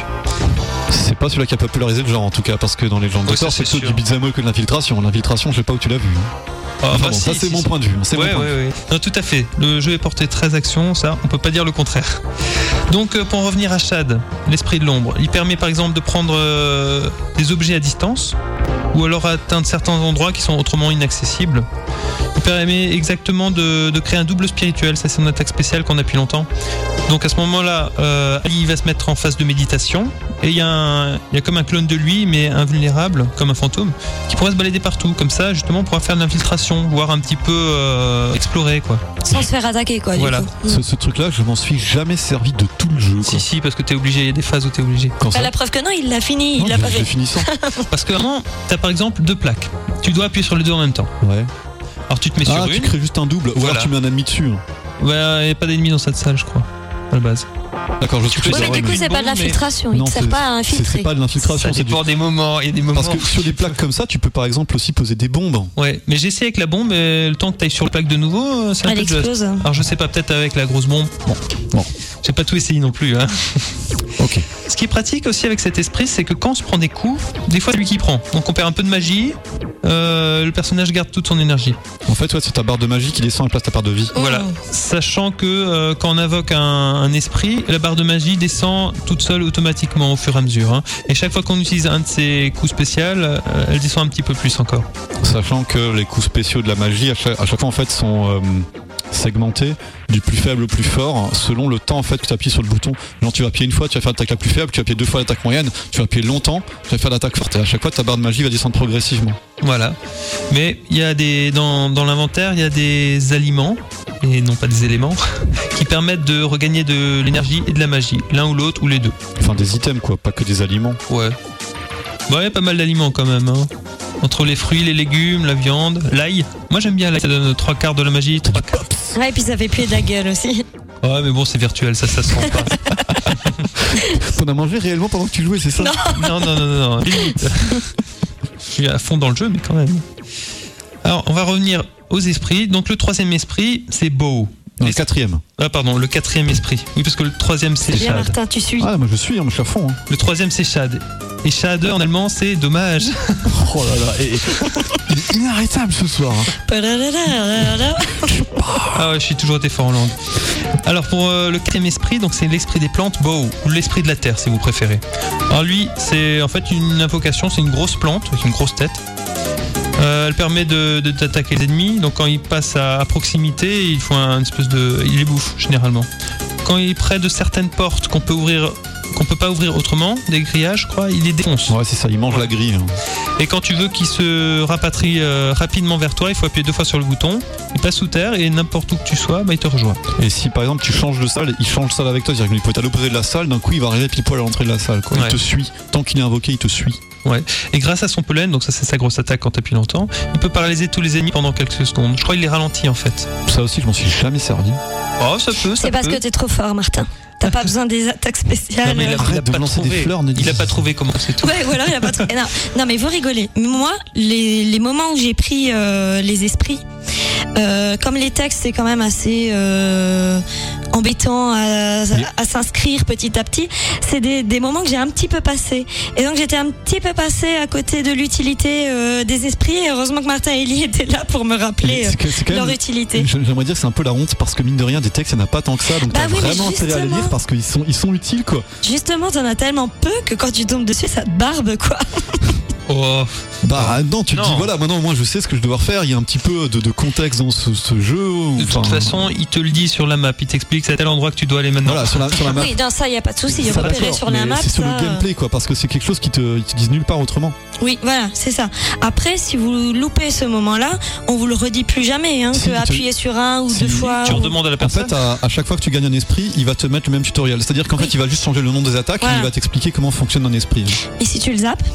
c'est pas celui-là qui a popularisé le genre en tout cas, parce que dans les gens de Oui, ça, Thor, c'est c'est plutôt sûr. du beat'em all que de l'infiltration. L'infiltration, je sais pas où tu l'as vu. Hein. Ah, Enfin bah, bon, si, ça c'est si, mon si. point de vue. C'est Ouais, mon point ouais, de vue. ouais. Non, tout à fait. Le jeu est porté très action, ça, on peut pas dire le contraire. Donc, euh, pour en revenir à Shad, l'esprit de l'ombre, il permet par exemple de prendre euh, des objets à distance ou alors atteindre certains endroits qui sont autrement inaccessibles. Il permet exactement de, de créer un double spirituel, ça c'est une attaque spéciale qu'on a depuis longtemps. Donc à ce moment-là, euh, Ali va se mettre en phase de méditation et il y, a un- il y a comme un clone de lui, mais invulnérable, comme un fantôme, qui pourrait se balader partout. Comme ça, justement, on pourra faire de l'infiltration, voire un petit peu euh, explorer, quoi. Sans se faire attaquer, quoi. Voilà. Du coup. Ce, ce truc-là, je m'en suis jamais servi de tout le jeu. Quoi. Si, si, parce que t'es obligé, il y a des phases où t'es obligé. Quand Bah, ça la preuve que non, il l'a fini, Non, il l'a je- pas je fait. l'ai fini sans. Parce que vraiment, t'as par exemple deux plaques. Tu dois appuyer sur les deux en même temps. Ouais. Alors tu te mets Ah, sur tu une. crées juste un double, ou Voilà. alors tu mets un ennemi dessus. hein. Ouais, il n'y a pas d'ennemis dans cette salle, je crois, à la base. D'accord, je suis peux Oui, mais Ouais, du coup, mais c'est pas de bon, mais- l'infiltration, il Non, ne sert c'est- pas à C'est c'est infiltrer. pas de l'infiltration, Ça c'est du. dépend des moments. Il y a des moments. Parce que sur des plaques comme ça, tu peux par exemple aussi poser des bombes. Ouais, mais j'ai essayé avec la bombe, et le temps que tu ailles sur le plaque de nouveau, euh, c'est un Elle peu juste. explose. Alors je sais pas, peut-être avec la grosse bombe. Bon, Bon. j'ai pas tout essayé non plus. Hein. Ok. Ce qui est pratique aussi avec cet esprit, c'est que quand on se prend des coups, des fois c'est lui qui prend. Donc on perd un peu de magie, euh, le personnage garde toute son énergie. En fait, ouais, c'est ta barre de magie qui descend et place ta barre de vie. Voilà. Mmh. Sachant que euh, quand on invoque un, un esprit, la barre de magie descend toute seule automatiquement au fur et à mesure. Hein. Et chaque fois qu'on utilise un de ces coups spéciaux, euh, elle descend un petit peu plus encore. Sachant que les coups spéciaux de la magie, à chaque, à chaque fois en fait, sont euh, segmentés du plus faible au plus fort selon le temps en fait que tu appuies sur le bouton. Genre tu vas appuyer une fois, tu vas faire l'attaque la plus faible, tu vas appuyer deux fois l'attaque moyenne, tu vas appuyer longtemps, tu vas faire l'attaque forte. Et à chaque fois ta barre de magie va descendre progressivement. Voilà. Mais il y a des dans, dans l'inventaire, il y a des aliments et non pas des éléments qui permettent de regagner de l'énergie et de la magie, l'un ou l'autre ou les deux. Enfin des items quoi, pas que des aliments. Ouais. Bah, il y a pas mal d'aliments quand même. Hein. Entre les fruits, les légumes, la viande, l'ail. Moi j'aime bien l'ail, ça donne trois quarts de la magie, trois quarts. Ouais, et puis ça fait puer de la gueule aussi. Ouais, mais bon, c'est virtuel, ça, ça se sent pas. T'en as mangé réellement pendant que tu jouais, c'est ça? Non. Non, non, non, non, non, limite. Je suis à fond dans le jeu, mais quand même. Alors, on va revenir aux esprits. Donc, le troisième esprit, c'est Bow. Non, le Les- quatrième. Ah, pardon, le quatrième esprit. Oui, parce que le troisième, c'est Bien, Shad. Martin, tu suis. Ah moi je suis, hein, moi, je suis à fond. Hein. Le troisième, c'est Shad. Et Shad, en allemand, c'est dommage. Oh là là, et, et- il est inarrêtable ce soir. Hein. Padadadadada. Ah ouais, je suis toujours été fort en langue. Alors pour euh, le quatrième esprit, donc c'est l'esprit des plantes, Bow, ou l'esprit de la terre si vous préférez. Alors lui, c'est en fait une invocation, c'est une grosse plante avec une grosse tête. Euh, elle permet de, de d'attaquer les ennemis. Donc quand il passe à, à proximité, il faut un, une espèce de, il les bouffe généralement. Quand il est près de certaines portes qu'on peut ouvrir, qu'on peut pas ouvrir autrement, des grillages, je crois, il les défonce. Ouais c'est ça, il mange la grille. Hein. Et quand tu veux qu'il se rapatrie euh, rapidement vers toi, il faut appuyer deux fois sur le bouton. Il passe sous terre et n'importe où que tu sois, bah, il te rejoint. Et si par exemple tu changes de salle, il change de salle avec toi, c'est-à-dire qu'il peut être à l'opposé de la salle, d'un coup il va arriver pile poil à l'entrée de la salle. Quoi. Ouais. Il te suit. Tant qu'il est invoqué, il te suit. Ouais. Et grâce à son pollen, donc ça c'est sa grosse attaque quand t'appuies longtemps, il peut paralyser tous les ennemis pendant quelques secondes. Je crois qu'il les ralentit en fait. Ça aussi, je m'en suis jamais servi. Oh, ça peut, ça C'est parce peut. que t'es trop fort, Martin. T'as pas besoin des attaques spéciales. Non, mais il a, Arrête il a de pas lancer trouvé. des fleurs, ne dis- Il a pas trouvé comment c'est tout. Ouais, voilà, il a pas trouvé. Non, non, mais vous rigolez. Moi, les, les moments où j'ai pris euh, les esprits, euh, comme les textes c'est quand même assez euh, embêtant à, à, à s'inscrire petit à petit, c'est des, des moments que j'ai un petit peu passés. Et donc j'étais un petit peu passée à côté de l'utilité euh, des esprits. Et heureusement que Martin et Ellie étaient là pour me rappeler C'est que- c'est quand leur même- utilité. J'aimerais dire que c'est un peu la honte parce que mine de rien des textes il n'y en a pas tant que ça, donc Bah t'as oui, mais vraiment intérêt à les justement. lire parce qu'ils sont, ils sont utiles quoi. Justement, t'en as tellement peu que quand tu tombes dessus, ça te barbe quoi. Oh, Bah non, tu te Non. dis voilà, maintenant moi je sais ce que je dois faire, il y a un petit peu de, de contexte dans ce, ce jeu. de enfin, toute façon, il te le dit sur la map, il t'explique c'est à tel endroit que tu dois aller maintenant. voilà, sur la, sur la map. Oui, dans ça, il n'y a pas de souci. Ça, Repérer d'accord, sur la mais map. c'est sur ça- le gameplay quoi, parce que c'est quelque chose qui te, ils te disent nulle part autrement. Oui, voilà, c'est ça. Après, si vous loupez ce moment-là, on vous le redit plus jamais. Hein, Si, que tu- appuyer sur un ou si, deux fois. Tu ou- redemandes à la En personne. fait, à, à chaque fois que tu gagnes un esprit, il va te mettre le même tutoriel. C'est-à-dire qu'en Oui. fait, il va juste changer le nom des attaques Voilà. et il va t'expliquer comment fonctionne un esprit. Et si tu le zappes,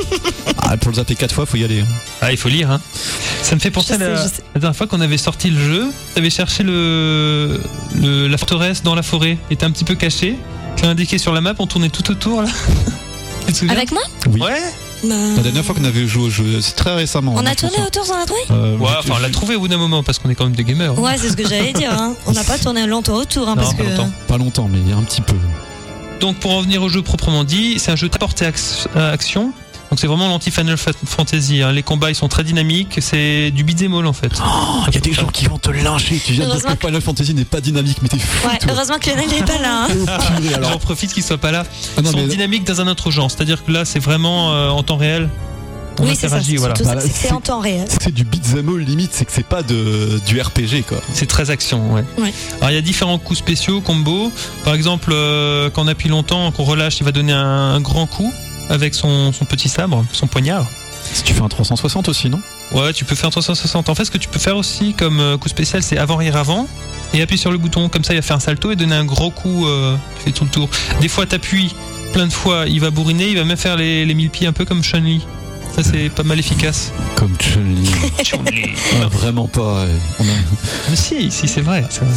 Ah, pour le zapper quatre fois, faut y aller. Ah, il faut lire, hein. Ça me fait penser Je à la, sais, je sais. la dernière fois qu'on avait sorti le jeu, t'avais cherché le, le la forteresse dans la forêt, il était un petit peu caché. Tu l'as indiqué sur la map, on tournait tout autour là. Tu te souviens? avec moi, Oui. Ouais. bah, La dernière fois qu'on avait joué au jeu, c'est très récemment. on hein, a je tourné pense. autour sans la trouille. Euh, Ouais, je- enfin, on l'a je- trouvé au bout d'un moment parce qu'on est quand même des gamers. hein. Ouais, c'est ce que j'allais dire. Hein. On n'a pas tourné longtemps autour, hein, Non, parce pas que. longtemps. Pas longtemps, mais un petit peu. Donc pour en venir au jeu proprement dit, c'est un jeu très porté ax- à action. Donc c'est vraiment l'anti-Final Fa- Fantasy. hein. Les combats ils sont très dynamiques, c'est du beat'em all en fait. Oh, il y a des gens qui vont te lyncher. Tu viens de dire Heureusement que Final Fantasy n'est pas dynamique, mais t'es fou. Ouais, toi. heureusement que Lionel n'est pas là. Hein. Oh, purée, Alors alors. j'en profite qu'ils soient pas là. Ah non, Ils sont mais- dynamiques dans un autre genre. C'est-à-dire que là c'est vraiment euh, en temps réel. On Oui, c'est ça. interagit, C'est voilà. surtout ça, Bah, c'est que c'est c'est- en temps réel. C'est du beat'em all limite, c'est que c'est pas de, du R P G quoi. C'est très action, ouais. Ouais. Alors il y a différents coups spéciaux, combos. Par exemple, euh, quand on appuie longtemps, qu'on relâche, il va donner un, un grand coup avec son, son petit sabre, son poignard. Si tu fais un trois cent soixante aussi, non? Ouais, tu peux faire un trois cent soixante. En fait, ce que tu peux faire aussi comme euh, coup spécial, c'est avant-arrière-avant. Et appuyer sur le bouton, comme ça il va faire un salto et donner un gros coup euh, qui fait tout le tour. Des fois, t'appuies plein de fois, il va bourriner, il va même faire les, les mille pieds un peu comme Chun-Li. Ça, c'est pas mal efficace. Comme Chun-Li. Chun-Li. Ah, vraiment pas. ouais. On a... Mais si, si, c'est vrai. c'est vrai.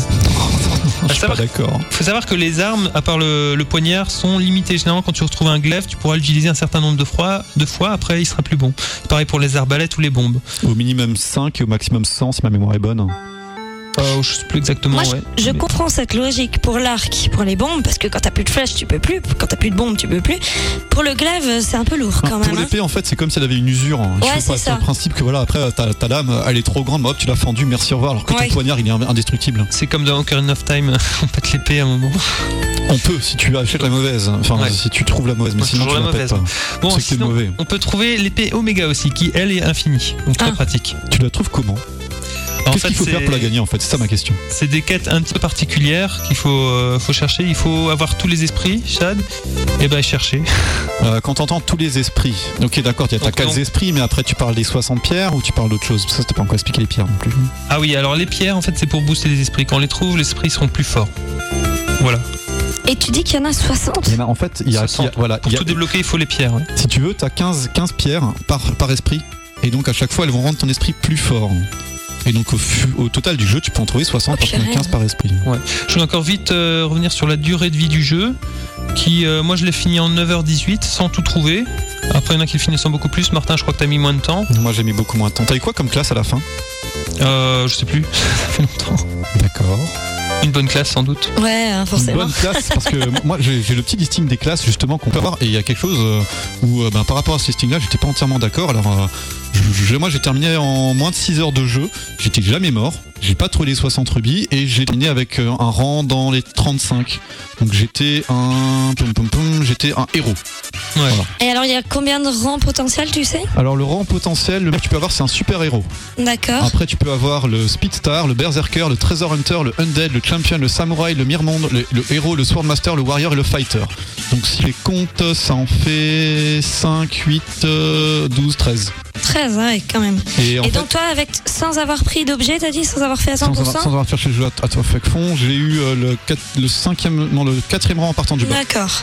Je suis savoir- pas d'accord. Faut savoir que les armes, à part le, le poignard, sont limitées. Généralement, quand tu retrouves un glaive, tu pourras l'utiliser un certain nombre de fois, de fois, après il sera plus bon. C'est pareil pour les arbalètes ou les bombes. Au minimum cinq et au maximum cent si ma mémoire est bonne. Euh, je sais plus exactement, Moi, je- ouais. je, Mais- comprends cette logique pour l'arc, pour les bombes, parce que quand t'as plus de flèches, tu peux plus. Quand t'as plus de bombes, tu peux plus. Pour le glaive, c'est un peu lourd quand Ah, même. pour hein. l'épée, en fait, c'est comme si elle avait une usure. hein. Ouais, Je sais pas, c'est c'est ça. le principe que voilà, après ta, ta lame, elle est trop grande, mais hop, tu l'as fendue, merci, au revoir. Alors que Ouais. ton poignard, il est indestructible. C'est comme dans Ocarina of Time, on pète l'épée à un moment. On peut, si tu achètes la mauvaise. Enfin, Ouais. si tu trouves la mauvaise, mais Moi, sinon tu toujours la la pètes mauvaise. pas. Bon, C'est que t'es sinon, mauvais. on peut trouver l'épée Omega aussi, qui elle est infinie. Donc très Ah. pratique. Tu la trouves comment? En Qu'est-ce fait, qu'il faut faire c'est- pour la gagner en fait? C'est ça ma question. C'est des quêtes un petit peu particulières qu'il faut, euh, faut chercher. Il faut avoir tous les esprits, Chad. Et ben chercher. Euh, quand t'entends tous les esprits, ok d'accord, il y a t'as Donc, quatre non. esprits, mais après tu parles des soixante pierres ou tu parles d'autre chose? Parce que ça, c'était pas encore expliqué les pierres non plus. Ah oui, alors les pierres, en fait, c'est pour booster les esprits. Quand on les trouve, les esprits seront plus forts. Voilà. Et tu dis qu'il y en a soixante. Il y en a, en fait, il y a, soixante. il y a- voilà, Pour il y a- tout débloquer, il faut les pierres. ouais. si tu veux, t'as quinze, quinze pierres par, par esprit, et donc à chaque fois elles vont rendre ton esprit plus fort. Et donc au, fu- au total du jeu, tu peux en trouver soixante Oh, parce qu'il y en a purée. quinze par esprit. Je vais encore vite euh, revenir sur la durée de vie du jeu. Qui, euh, moi, je l'ai fini en neuf heures dix-huit sans tout trouver. Après, il y en a qui le finissent en beaucoup plus. Martin, je crois que t'as mis moins de temps. Moi j'ai mis beaucoup moins de temps. T'as eu quoi comme classe à la fin? Euh, je sais plus. Ça fait longtemps. D'accord. Une bonne classe, sans doute. Ouais, hein, Une forcément. bonne classe parce que moi j'ai j'ai le petit listing des classes justement qu'on peut avoir et il y a quelque chose euh, où euh, ben, par rapport à ce listing là j'étais pas entièrement d'accord. Alors euh, je- je- moi j'ai terminé en moins de six heures de jeu, j'étais jamais mort, j'ai pas trouvé les soixante rubis et j'ai terminé avec euh, un rang dans les trente-cinq. Donc j'étais un pom, pom, pom, j'étais un héros. Ouais. Voilà. Et alors, il y a combien de rangs potentiels, tu sais? Alors le rang potentiel, le mec que tu peux avoir c'est un super héros. D'accord. Après tu peux avoir le Speedstar, le Berserker, le Treasure Hunter, le Undead, le Champion, le Samouraï, le Mirmonde, le, le héros, le Swordmaster, le Warrior et le Fighter. Donc si les comptes ça en fait cinq, huit, douze, treize. treize, hein, ouais, quand même. Et en Et fait, donc, toi, avec, sans avoir pris d'objet, t'as dit, sans avoir fait à sans cent pour avoir, cent? sans avoir cherché le jeu à, à toi fait fond, j'ai eu euh, le, quatre- le cinquième, non le quatrième rang en partant du bas. D'accord.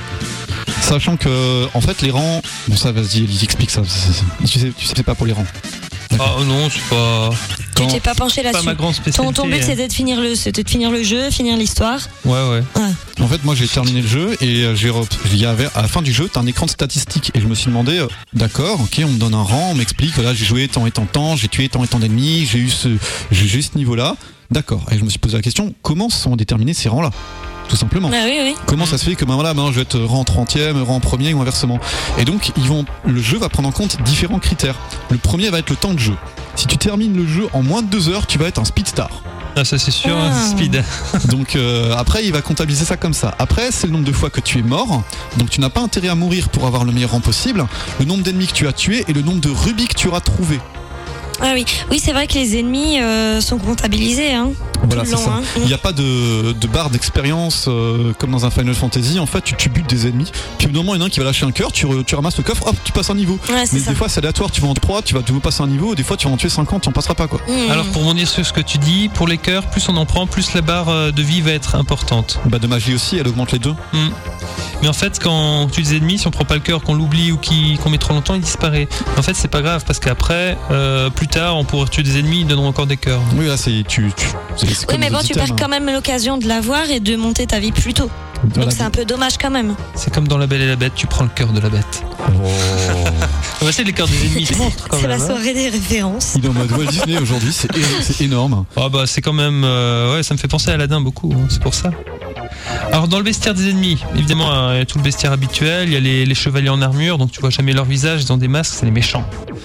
Sachant que en fait les rangs, bon ça vas-y, il explique ça. c'est- c'est- Tu sais, tu sais pas pour les rangs. Ah non, c'est pas. Tu t'es pas penché là-dessus. Pas ma grande spécialité. Ton, ton but c'était de finir le, c'était de finir le jeu, finir l'histoire. Ouais, ouais. Ouais. En fait, moi j'ai terminé le jeu et j'ai re- il y avait à la fin du jeu, t'as un écran de statistiques et je me suis demandé, euh, d'accord, ok, on me donne un rang, on m'explique, voilà, j'ai joué tant et tant de temps, j'ai tué tant et tant d'ennemis, j'ai eu ce, j'ai eu ce niveau-là, d'accord. Et je me suis posé la question, comment sont déterminés ces rangs-là, tout simplement. Ah oui, oui. Comment ça se fait que ben voilà, ben je vais être rang trentième, rang premier ou inversement. Et donc ils vont, le jeu va prendre en compte différents critères. Le premier va être le temps de jeu. Si tu termines le jeu en moins de deux heures, tu vas être un speed star. Ah, ça c'est sûr, Ah. hein, speed. Donc euh, après il va comptabiliser ça comme ça. Après c'est le nombre de fois que tu es mort. Donc tu n'as pas intérêt à mourir pour avoir le meilleur rang possible. Le nombre d'ennemis que tu as tués et le nombre de rubis que tu auras trouvé. Ah oui, oui, c'est vrai que les ennemis euh, sont comptabilisés, hein. Voilà, Tout c'est le long, ça. hein. Il n'y a pas de, de barre d'expérience euh, comme dans un Final Fantasy. En fait, tu, tu butes des ennemis. Puis au bout d'un moment, il y en a un qui va lâcher un cœur, tu, re- tu ramasses le coffre, hop, tu passes un niveau. Ouais, c'est Mais ça. des fois, c'est aléatoire. Tu vas en trois, tu vas tu vas passer un niveau. Des fois, tu vas en tuer cinquante, tu en passeras pas quoi. Mmh. Alors pour rebondir sur ce que tu dis, pour les cœurs, plus on en prend, plus la barre euh, de vie va être importante. Bah de magie aussi, elle augmente les deux. Hmm. Mais en fait, quand tu des ennemis, si on prend pas le cœur, qu'on l'oublie ou qui- qu'on met trop longtemps, il disparaît. En fait, c'est pas grave parce qu'après, euh, plus tard, on pourra tuer des ennemis, ils donneront encore des cœurs. Oui, là, c'est tu. tu c'est, c'est Oui, comme mais les bon, autres tu items, perds hein. quand même l'occasion de l'avoir et de monter ta vie plus tôt. Voilà. Donc c'est un peu dommage quand même. C'est comme dans La Belle et la Bête, tu prends le cœur de la bête. Oh. On va essayer les cœurs des ennemis, c'est monstre quand C'est même. la hein. soirée des références. Il est en mode Walt Disney aujourd'hui, c'est, é- c'est énorme. Ah bah c'est quand même euh, ouais, ça me fait penser à Aladdin beaucoup, hein, c'est pour ça. Alors dans le bestiaire des ennemis, évidemment euh, il y a tout le bestiaire habituel, il y a les, les chevaliers en armure, donc tu vois jamais leur visage, ils ont des masques, c'est les méchants.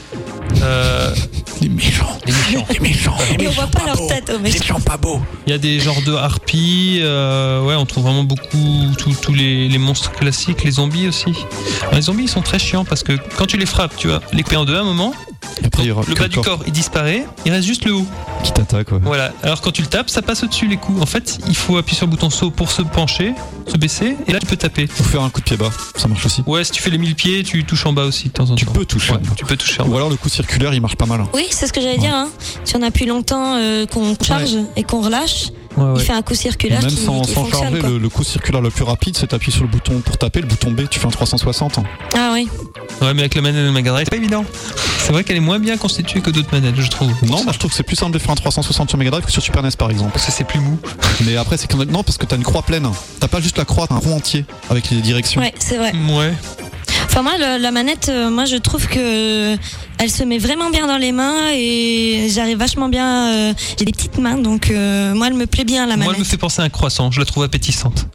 Euh, Les méchants, les méchants. les méchants, Et on voit pas leur tête au méchant. méchants pas beaux. Il y a des genres de harpies, euh, ouais, on trouve vraiment beaucoup tous les, les monstres classiques, les zombies aussi. Alors, les zombies ils sont très chiants parce que quand tu les frappes, tu vois, l'épée en deux à un moment, Et après, il y aura le que bas du corps il disparaît, il reste juste le haut. qui t'attaque. Ouais. Voilà. Alors quand tu le tapes, ça passe au-dessus les coups. En fait, il faut appuyer sur le bouton saut pour se pencher, se baisser, et là tu peux taper. Faut faire un coup de pied bas, ça marche aussi. Ouais, si tu fais les mille pieds, tu touches en bas aussi de temps en temps. Tu peux toucher. Ouais, tu peux toucher en Ou bas. alors le coup circulaire, il marche pas mal. Oui, c'est ce que j'allais dire. Hein. Si on appuie longtemps, euh, qu'on charge et qu'on relâche, Ouais, ouais. il fait un coup circulaire Même qui, sans, qui sans fonctionne. charger, Quoi. le, le coup circulaire le plus rapide, c'est d'appuyer sur le bouton pour taper, le bouton B, tu fais un trois cent soixante. Ah oui. Ouais, mais avec la manette de Mega Drive, c'est pas évident. C'est vrai qu'elle est moins bien constituée que d'autres manettes, je trouve. Non, moi je trouve que c'est plus simple de faire un trois cent soixante sur Mega Drive que sur Super N E S par exemple. Parce que c'est plus mou. Mais après, c'est quand même. Non, parce que t'as une croix pleine. T'as pas juste la croix, t'as un rond entier avec les directions. Ouais, c'est vrai. Ouais. Enfin moi, le- la manette, euh, moi je trouve que elle se met vraiment bien dans les mains et j'arrive vachement bien. euh, J'ai des petites mains, donc euh, moi elle me plaît bien la Moi, manette. elle me fait penser à un croissant. Je la trouve appétissante.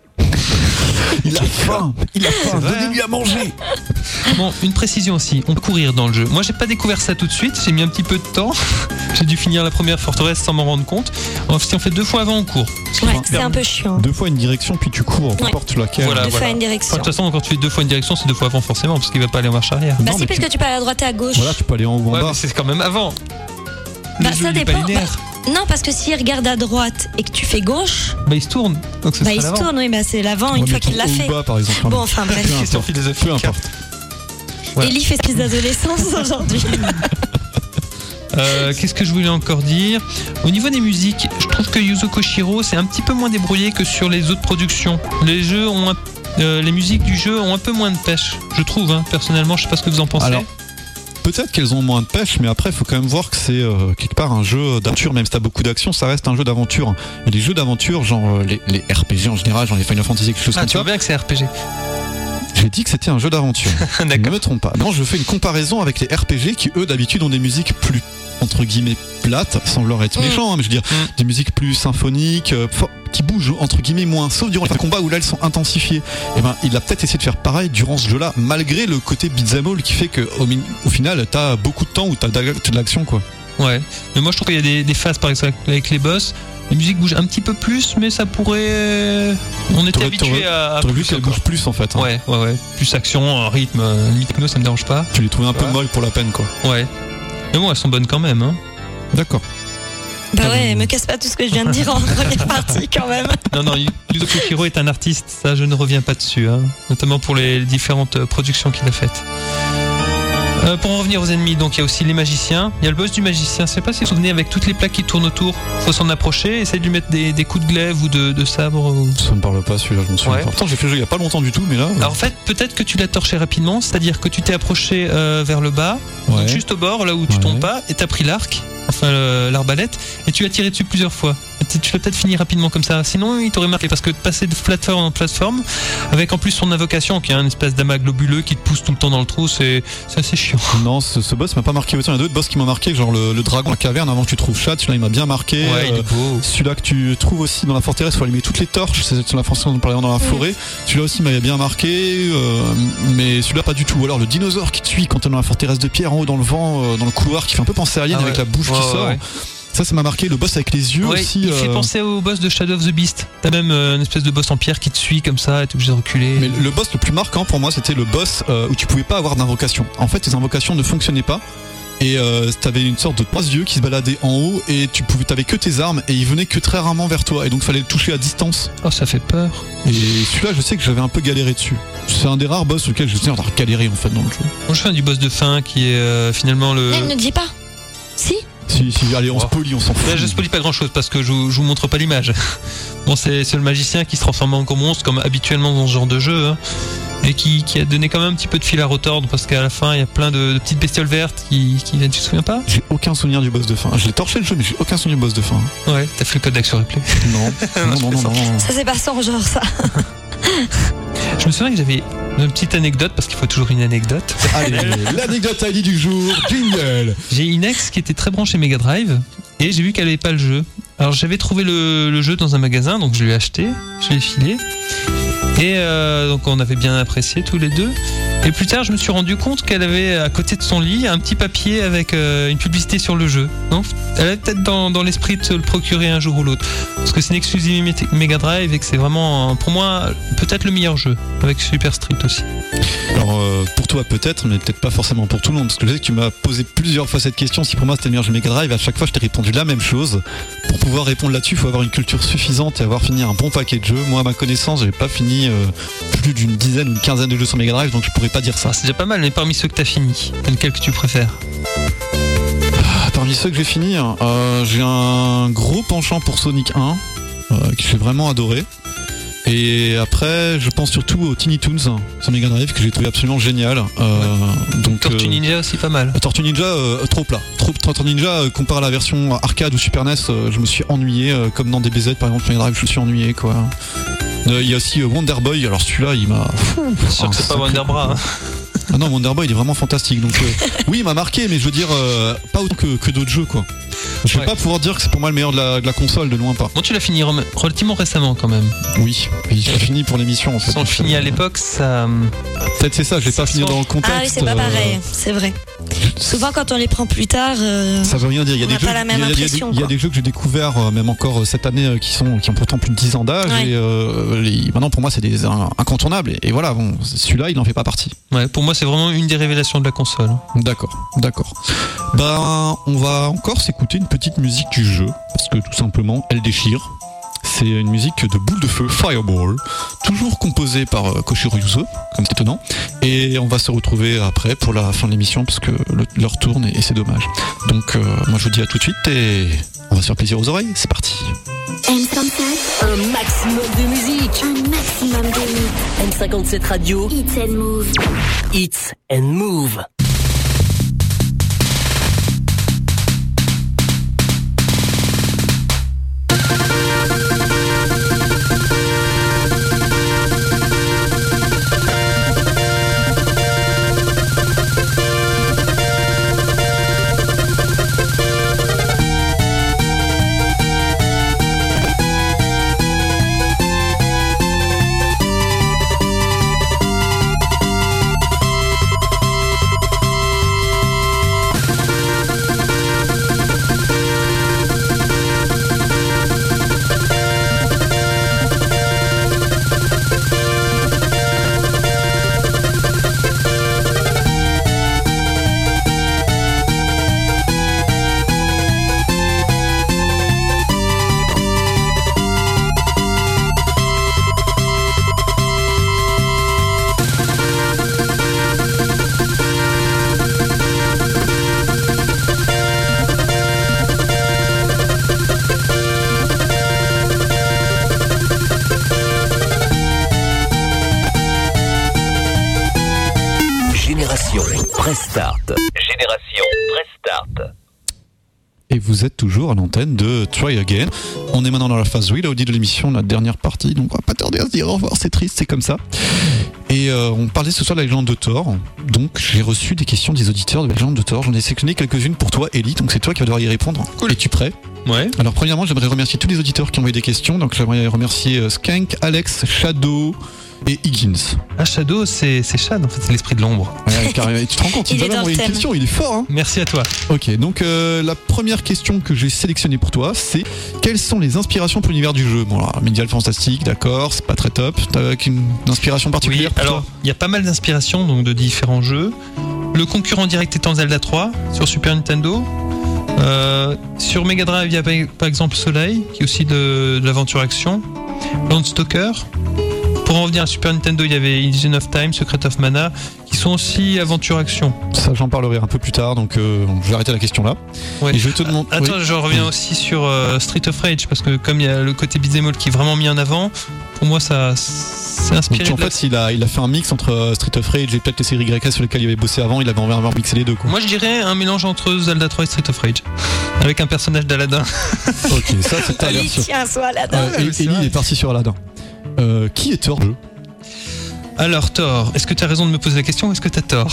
Il a faim, il a faim, vrai, donnez-lui à manger. Bon, une précision aussi. On peut courir dans le jeu. Moi, j'ai pas découvert ça tout de suite. J'ai mis un petit peu de temps. J'ai dû finir la première forteresse sans m'en rendre compte. Si on fait deux fois avant, on court. Ce qui Ouais, va c'est un peu chiant. Deux fois une direction, puis tu cours, peu importe laquelle. Voilà. Deux fois une direction. Enfin, de toute façon, quand tu fais deux fois une direction, c'est deux fois avant forcément, parce qu'il va pas aller en marche arrière. Bah Non, si, mais puisque tu peux aller à droite et à gauche. Voilà, tu peux aller en haut ou en Ouais, bas. mais c'est quand même avant. Le Bah, jeu, ça il est pas dépend. linéaire. Non, parce que s'il regarde à droite et que tu fais gauche, Bah, il se tourne. Donc, ce bah sera il se l'avant. tourne, oui, bah c'est l'avant une Ouais, fois mais qu'il l'a haut ou fait. bas, par exemple. Bon, enfin bref. Peu Question importe. philosophique. Peu importe. Voilà. Ellie fait ses d'adolescence aujourd'hui. Euh, Qu'est-ce que je voulais encore dire? Au niveau des musiques, je trouve que Yuzo Koshiro c'est un petit peu moins débrouillé que sur les autres productions. Les jeux ont un- euh, les musiques du jeu ont un peu moins de pêche, je trouve. Hein. Personnellement, je sais pas ce que vous en pensez. Alors, peut-être qu'elles ont moins de pêche, mais après, il faut quand même voir que c'est euh, quelque part un jeu d'aventure. Même si t'as beaucoup d'action, ça reste un jeu d'aventure. Et les jeux d'aventure, genre euh, les, les R P G en général, genre les Final Fantasy, quelque chose ah, comme tu ça, vois bien que c'est R P G. j'ai dit que c'était un jeu d'aventure. Ne D'accord. me trompe pas. Non, je fais une comparaison avec les R P G qui, eux, d'habitude, ont des musiques plus, entre guillemets, plates, sans leur être Mm. méchant, hein, mais je veux dire, Mm. des musiques plus symphoniques, euh, fo- qui bougent, entre guillemets, moins, sauf durant les combats où là, elles sont intensifiées. Et ben, il a peut-être essayé de faire pareil durant ce jeu-là, malgré le côté beat'em all qui fait que, au, min- au final, t'as beaucoup de temps où t'as de t'as de l'action, quoi. Ouais. Mais moi, je trouve qu'il y a des, des phases, par exemple, avec les boss. Les musiques bougent un petit peu plus, mais ça pourrait. On était T'aurais- habitué à. à T'aurais vu plus qu'elles encore. bougent plus, en fait. hein. Ouais, ouais, ouais. Plus action, un rythme, euh, limite techno, ça me dérange pas. Tu les trouvais un peu Ouais. molles pour la peine, quoi. Ouais. Mais bon, elles sont bonnes quand même. Hein. D'accord. Bah ouais, me casse pas tout ce que je viens de dire en première partie quand même. Non, non, Yuzo Koshiro est un artiste, ça je ne reviens pas dessus, hein, notamment pour les différentes euh, productions qu'il a faites. Euh, pour en revenir aux ennemis, donc il y a aussi les magiciens. Il y a le boss du magicien. Je sais pas si vous vous souvenez, avec toutes les plaques qui tournent autour, faut s'en approcher, essayer de lui mettre des, des coups de glaive ou de, de sabre. Ou... Ça me parle pas, celui-là, je m'en souviens Ouais. pas. Pourtant, j'ai fait le jeu il y a pas longtemps du tout, mais là. euh, Alors en fait, peut-être que tu l'as torché rapidement, c'est-à-dire que tu t'es approché euh, vers le bas, ouais. donc juste au bord, là où tu Ouais. tombes pas, et t'as pris l'arc, enfin euh, l'arbalète, et tu as tiré dessus plusieurs fois. Tu l'as peut-être fini rapidement comme ça. Sinon, il t'aurait marqué parce que de passer de plateforme en plateforme, avec en plus son invocation qui est un espèce d'amas globuleux qui te pousse tout le temps dans le trou, c'est, c'est assez chiant. Non, ce, ce boss m'a pas marqué autant. Il y a d'autres boss qui m'ont marqué, genre le, le dragon, la caverne avant que tu trouves Chad. Celui-là, il m'a bien marqué. Ouais, il est beau. Celui-là que tu trouves aussi dans la forteresse, il faut allumer toutes les torches. C'est sur la façon dont on parlait dans la forêt. Celui-là aussi m'avait bien marqué, euh, mais celui-là pas du tout. Ou alors le dinosaure qui te suit quand t'es dans la forteresse de pierre en haut dans le vent, euh, dans le couloir, qui fait un peu penser à Alien ah avec ouais. la bouche ouais, qui sort. Ouais. Ça, ça m'a marqué. Le boss avec les yeux ouais, aussi. Il euh... fait penser au boss de Shadow of the Beast. T'as même euh, une espèce de boss en pierre qui te suit comme ça, et t'es obligé de reculer. Mais le boss le plus marquant pour moi, c'était le boss euh, où tu pouvais pas avoir d'invocation. En fait, tes invocations ne fonctionnaient pas. Et euh, t'avais une sorte de trois yeux qui se baladaient en haut et tu pouvais, t'avais que tes armes et ils venaient que très rarement vers toi et donc fallait le toucher à distance. Oh, ça fait peur. Et celui-là, je sais que j'avais un peu galéré dessus. C'est un des rares boss sur lesquels je sais avoir galéré en fait dans le jeu. Moi, je fais un du boss de fin qui est euh, finalement le. Ne, ne dis pas. Si. Si, si, allez, on oh. spolie, on s'en fout. Là, je spolie pas grand chose parce que je, je vous montre pas l'image. Bon, c'est, c'est le magicien qui se transforme en gros monstre comme habituellement dans ce genre de jeu. Hein. Et qui, qui a donné quand même un petit peu de fil à retordre parce qu'à la fin il y a plein de, de petites bestioles vertes qui, qui viennent. Tu te souviens pas? J'ai aucun souvenir du boss de fin. Je l'ai torché le jeu mais j'ai aucun souvenir du boss de fin. Ouais, t'as fait le code d'action replay. Non, non, non, non, non, non. Ça c'est pas son genre ça. Je me souviens que j'avais une petite anecdote parce qu'il faut toujours une anecdote. Allez, l'anecdote I D du jour, jingle. J'ai une ex qui était très branchée Mega Drive et j'ai vu qu'elle avait pas le jeu. Alors j'avais trouvé le, le jeu dans un magasin donc je lui ai acheté, je l'ai filé. Et euh, donc on avait bien apprécié tous les deux. Et plus tard, je me suis rendu compte qu'elle avait à côté de son lit un petit papier avec euh, une publicité sur le jeu. Donc, elle avait peut-être dans, dans l'esprit de se le procurer un jour ou l'autre. Parce que c'est une exclusivité Mega Drive et que c'est vraiment, pour moi, peut-être le meilleur jeu. Avec Super Street aussi. Alors, euh, pour toi peut-être, mais peut-être pas forcément pour tout le monde. Parce que je sais que tu m'as posé plusieurs fois cette question. Si pour moi c'était le meilleur jeu Mega Drive, à chaque fois je t'ai répondu la même chose. Pour pouvoir répondre là-dessus, il faut avoir une culture suffisante et avoir fini un bon paquet de jeux. Moi, à ma connaissance, j'ai pas fini euh, plus d'une dizaine ou une quinzaine de jeux sur Mega Drive, donc je pourrais pas dire ça. Ah, c'est déjà pas mal, mais parmi ceux que t'as fini, lequel que tu préfères? ah, Parmi ceux que j'ai fini, euh, j'ai un gros penchant pour Sonic un, euh, que j'ai vraiment adoré. Et après, je pense surtout aux Tiny Toons sur Mega Drive que j'ai trouvé absolument génial. Euh, ouais. Donc Tortue euh, Ninja aussi pas mal. Tortue Ninja euh, trop plat. Trop, Tortue Ninja euh, comparé à la version arcade ou Super N E S, euh, je me suis ennuyé euh, comme dans D B Z par exemple Mega Drive, je me suis ennuyé quoi. Il euh, y a aussi euh, Wonder Boy. Alors celui-là, il m'a. C'est sûr que c'est pas Wonder Bra. Hein. Ah non, Wonder Boy il est vraiment fantastique. Donc euh, oui, il m'a marqué, mais je veux dire euh, pas autant que, que d'autres jeux quoi. Je vais ouais. pas pouvoir dire que c'est pour moi le meilleur de la, de la console, de loin pas. Bon, tu l'as fini rem- relativement récemment quand même. Oui, oui je l'ai fini pour l'émission en fait. Si on le finit à l'époque, ça. Peut-être c'est ça, je l'ai pas fini dans le contexte. Ah oui, c'est pas pareil, euh... c'est vrai. Souvent quand on les prend plus tard, euh, ça veut rien dire. Il y a des jeux, pas la même il y a, il y a des, il y a des jeux que j'ai découverts euh, même encore cette année euh, qui sont qui ont pourtant plus de dix ans d'âge ouais. et euh, les, maintenant pour moi c'est des un, incontournables et, et voilà bon celui-là il n'en fait pas partie. Ouais, pour moi c'est vraiment une des révélations de la console. D'accord, d'accord. Ben on va encore s'écouter une petite musique du jeu parce que tout simplement elle déchire. C'est une musique de boule de feu, Fireball, toujours composée par euh, Koshiro Yuzo, comme c'est étonnant. Et on va se retrouver après pour la fin de l'émission parce que le, l'heure tourne et, et c'est dommage. Donc euh, moi je vous dis à tout de suite et on va se faire plaisir aux oreilles. C'est parti. M cinquante-sept, un maximum de musique, un maximum de hits. M cinquante-sept Radio, Hits and Move. Hits and Move. Press Start. Génération Press Start. et vous êtes toujours à l'antenne de Try Again. On est maintenant dans la phase reloaded de l'émission, la dernière partie, donc on va pas tarder à se dire au revoir, c'est triste, c'est comme ça. Et euh, on parlait ce soir de la légende de Thor, donc j'ai reçu des questions des auditeurs de la légende de Thor, j'en ai sélectionné quelques-unes pour toi Ellie, donc c'est toi qui vas devoir y répondre. Cool. Es-tu prêt ? Ouais. Alors premièrement, j'aimerais remercier tous les auditeurs qui ont envoyé des questions, donc j'aimerais remercier euh, Skank, Alex, Shadow et Higgins. Ah, Shadow, c'est, c'est Shad, en fait, c'est l'esprit de l'ombre. Ouais, carrément. Tu te rends compte, il, Il va est dans envoyer le une thème. question, il est fort hein. Merci à toi. Ok, donc euh, la première question que j'ai sélectionnée pour toi, c'est quelles sont les inspirations pour l'univers du jeu ? Bon, alors, médial fantastique, d'accord, c'est pas très top. T'as une inspiration particulière Oui, pour alors, toi ? il y a pas mal d'inspirations donc, de différents jeux. Le concurrent direct étant Zelda trois sur Super Nintendo. Euh, sur Mega Drive, il y a par exemple Soleil, qui est aussi de, de l'aventure-action. Landstalker. Pour en revenir à Super Nintendo, il y avait Illusion of Time, Secret of Mana, qui sont aussi aventure-action. Ça, j'en parlerai un peu plus tard, donc euh, je vais arrêter la question là. Ouais. Et je vais te demander. Attends, oui. je reviens aussi sur euh, Street of Rage, parce que comme il y a le côté beat'em all qui est vraiment mis en avant, pour moi, ça c'est inspiré Donc, en de la- fait, il a, il a fait un mix entre euh, Street of Rage et peut-être les séries Y S sur lesquelles il avait bossé avant, il avait envie de mixer les deux. Quoi. Moi, je dirais un mélange entre Zelda trois et Street of Rage, avec un personnage d'Aladin. Ok, ça c'est ta Allez, version. tiens, soit là-dedans. Euh, ouais, et- c'est Ellie vrai. est parti sur Aladdin. Euh, qui est Thor jeu ? Alors, Thor, est-ce que tu as raison de me poser la question ou est-ce que tu as tort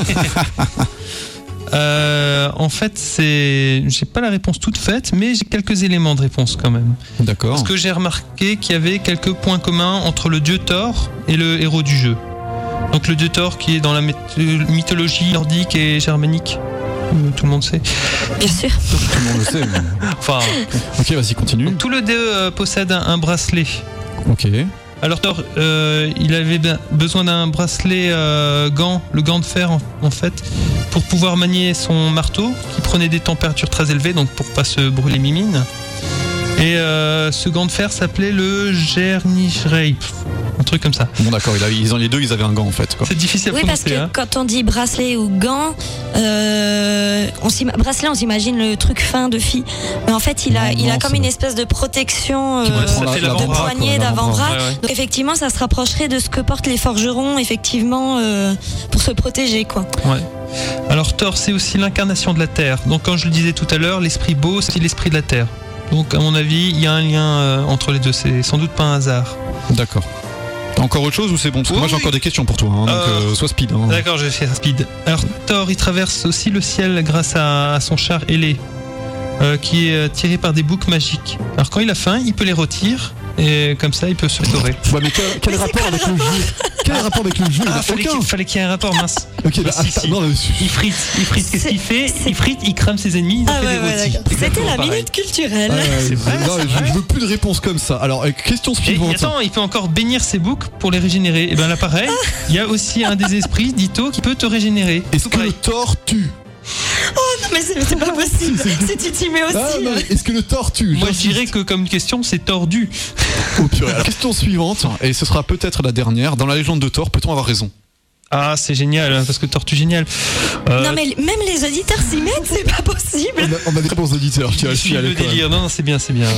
Euh, En fait, c'est, j'ai pas la réponse toute faite, mais j'ai quelques éléments de réponse quand même. D'accord. Parce que j'ai remarqué qu'il y avait quelques points communs entre le dieu Thor et le héros du jeu. Donc le dieu Thor qui est dans la myth- mythologie nordique et germanique. Euh, Tout le monde sait. Bien sûr. Tout le monde le sait. mais- Enfin, Ok, vas-y, continue. donc, tout le dieu euh, possède un, un bracelet. Ok. Alors Thor, euh, il avait be- besoin d'un bracelet euh, gant, le gant de fer en, en fait, pour pouvoir manier son marteau, qui prenait des températures très élevées, donc pour pas se brûler mimine. Et euh, ce gant de fer s'appelait le Gernishreip, un truc comme ça. Bon, d'accord, il a- ils ont les deux, ils avaient un gant en fait. Quoi. C'est difficile à Oui, parce prononcer. que Hein. quand on dit bracelet ou gant, euh, on s'ima- bracelet, on s'imagine le truc fin de fille. Mais en fait, il a, Non, il a non, comme c'est une vrai. espèce de protection Qui euh, reprend ça la- fait de l'avant-bras, quoi, poignée, l'avant-bras. d'avant-bras. Ouais, ouais. Donc effectivement, ça se rapprocherait de ce que portent les forgerons, effectivement, euh, pour se protéger, quoi. Ouais. Alors Thor, c'est aussi l'incarnation de la Terre. Donc comme je le disais tout à l'heure, l'esprit beau, c'est l'esprit de la Terre. Donc à mon avis, il y a un lien euh, entre les deux. C'est sans doute pas un hasard. D'accord. T'as encore autre chose ou c'est bon ? Parce que Oui, moi j'ai oui. encore des questions pour toi, hein, donc Euh, euh, sois speed. Hein. D'accord, je vais faire speed. Alors Thor, il traverse aussi le ciel grâce à, à son char ailé, euh, qui est euh, tiré par des boucles magiques. Alors quand il a faim, il peut les retirer et comme ça, il peut se restaurer. Ouais, mais quel, quel rapport avec le jeu ? Quel rapport avec le jeu ? Il y en Ah, a fallait aucun. qu'il, fallait qu'il y ait un rapport, mince. Ok, bah, Si, attends, si. non, mais- Il frite, il frite. Qu'est-ce C'est- qu'il fait c'est- Il frite, il crame ses ennemis, il en Ah fait ouais, des ouais, rôtis. d'accord. C'était Exactement la pareil. minute culturelle. Ouais, ouais, C'est vrai, non, c'est je, vrai. je veux plus de réponse comme ça. Alors, euh, question Et, suivante. et attends, il peut encore bénir ses boucles pour les régénérer. Et bien là, pareil, il y a aussi un des esprits, Ditto, qui peut te régénérer. Est-ce Tout que le pareil. Thor tue ? Non, mais c'est, c'est pas possible. Si, c'est- C'est tu t'y mets aussi. Ah, non, mais est-ce que le Thor tue ? Moi, je J'insiste. dirais que comme question, c'est tordu. Oh, purée. Alors, question suivante, et ce sera peut-être la dernière. Dans la légende de Thor, peut-on avoir raison ? Ah, c'est génial, hein, parce que tortue génial. Euh, Non, mais même les auditeurs s'y mettent, c'est pas possible. On a, on a des réponses d'auditeurs, je tiens à le je suis le signaler quand même. délire. Non, non, c'est bien, c'est bien.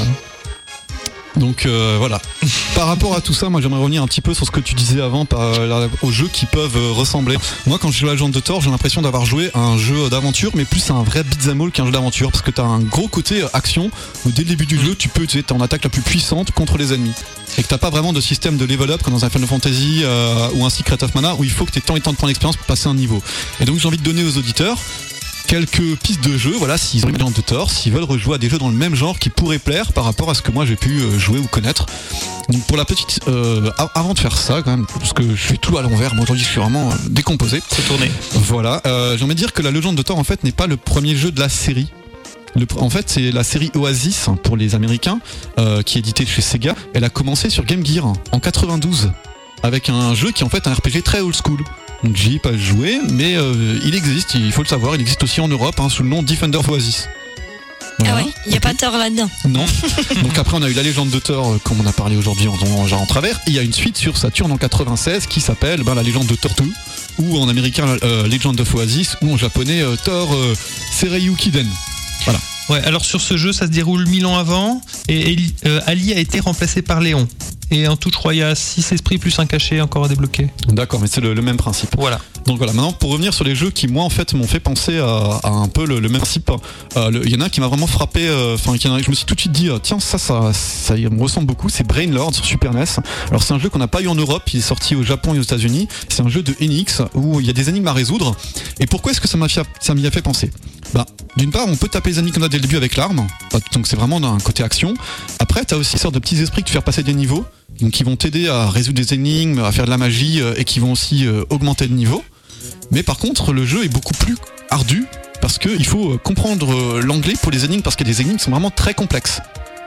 Donc euh, voilà. Par rapport à tout ça, moi j'aimerais revenir un petit peu sur ce que tu disais avant par, euh, aux jeux qui peuvent euh, ressembler. Moi quand je joue à Légende de Thor, j'ai l'impression d'avoir joué à un jeu d'aventure, mais plus à un vrai beat'em all qu'un jeu d'aventure, parce que t'as un gros côté euh, action où dès le début du jeu, tu peux, tu sais, t'es en attaque la plus puissante contre les ennemis. Et que t'as pas vraiment de système de level up comme dans un Final Fantasy euh, ou un Secret of Mana où il faut que t'aies tant et tant de points d'expérience pour passer un niveau. Et donc j'ai envie de donner aux auditeurs quelques pistes de jeu, voilà, s'ils ont une Légende de Thor, s'ils veulent rejouer à des jeux dans le même genre qui pourraient plaire par rapport à ce que moi j'ai pu euh, jouer ou connaître. Donc pour la petite, euh, a- avant de faire ça quand même, parce que je fais tout à l'envers, moi aujourd'hui je suis vraiment euh, décomposé. C'est tourné. Voilà, euh, j'ai envie de dire que la Légende de Thor en fait n'est pas le premier jeu de la série. Le, en fait, c'est la série Oasis pour les Américains, euh, qui est éditée chez Sega. Elle a commencé sur Game Gear en quatre-vingt-douze avec un jeu qui est en fait un R P G très old school. Donc j'y ai pas joué, mais euh, il existe, il faut le savoir, il existe aussi en Europe hein, sous le nom Defender of Oasis. Ah Voilà. ouais, il n'y a pas tort là-dedans. Non. Donc après on a eu la Légende de Thor, euh, comme on a parlé aujourd'hui en, en, genre en travers. Et il y a une suite sur Saturn en quatre-vingt-seize qui s'appelle ben, la Légende de Thor deux, ou en américain euh, Legend of Oasis, ou en japonais euh, Thor euh, Seiryu Kiden. Voilà. Ouais, alors sur ce jeu, ça se déroule mille ans avant, et Eli- euh, Ali a été remplacé par Léon. Et en tout, je crois, il y a six esprits plus un cachet encore à débloquer. D'accord, mais c'est le, le même principe. Voilà. Donc voilà, maintenant pour revenir sur les jeux qui moi en fait m'ont fait penser à, à un peu le, le même principe. Euh, le, il y en a un qui m'a vraiment frappé, enfin euh, je me suis tout de suite dit euh, tiens ça ça ça il me ressemble beaucoup, c'est Brainlord sur Super N E S. Alors c'est un jeu qu'on n'a pas eu en Europe, il est sorti au Japon et aux États-Unis. C'est un jeu de Enix où il y a des énigmes à résoudre. Et pourquoi est-ce que ça m'a fait, ça m'y a fait penser? Bah d'une part on peut taper les énigmes comme ça dès le début avec l'arme, donc c'est vraiment d'un côté action. Après t'as aussi une sorte de petits esprits qui te faire passer des niveaux, donc qui vont t'aider à résoudre des énigmes, à faire de la magie euh, et qui vont aussi euh, augmenter le niveau. Mais par contre, le jeu est beaucoup plus ardu parce qu'il faut comprendre l'anglais pour les énigmes, parce que les énigmes sont vraiment très complexes.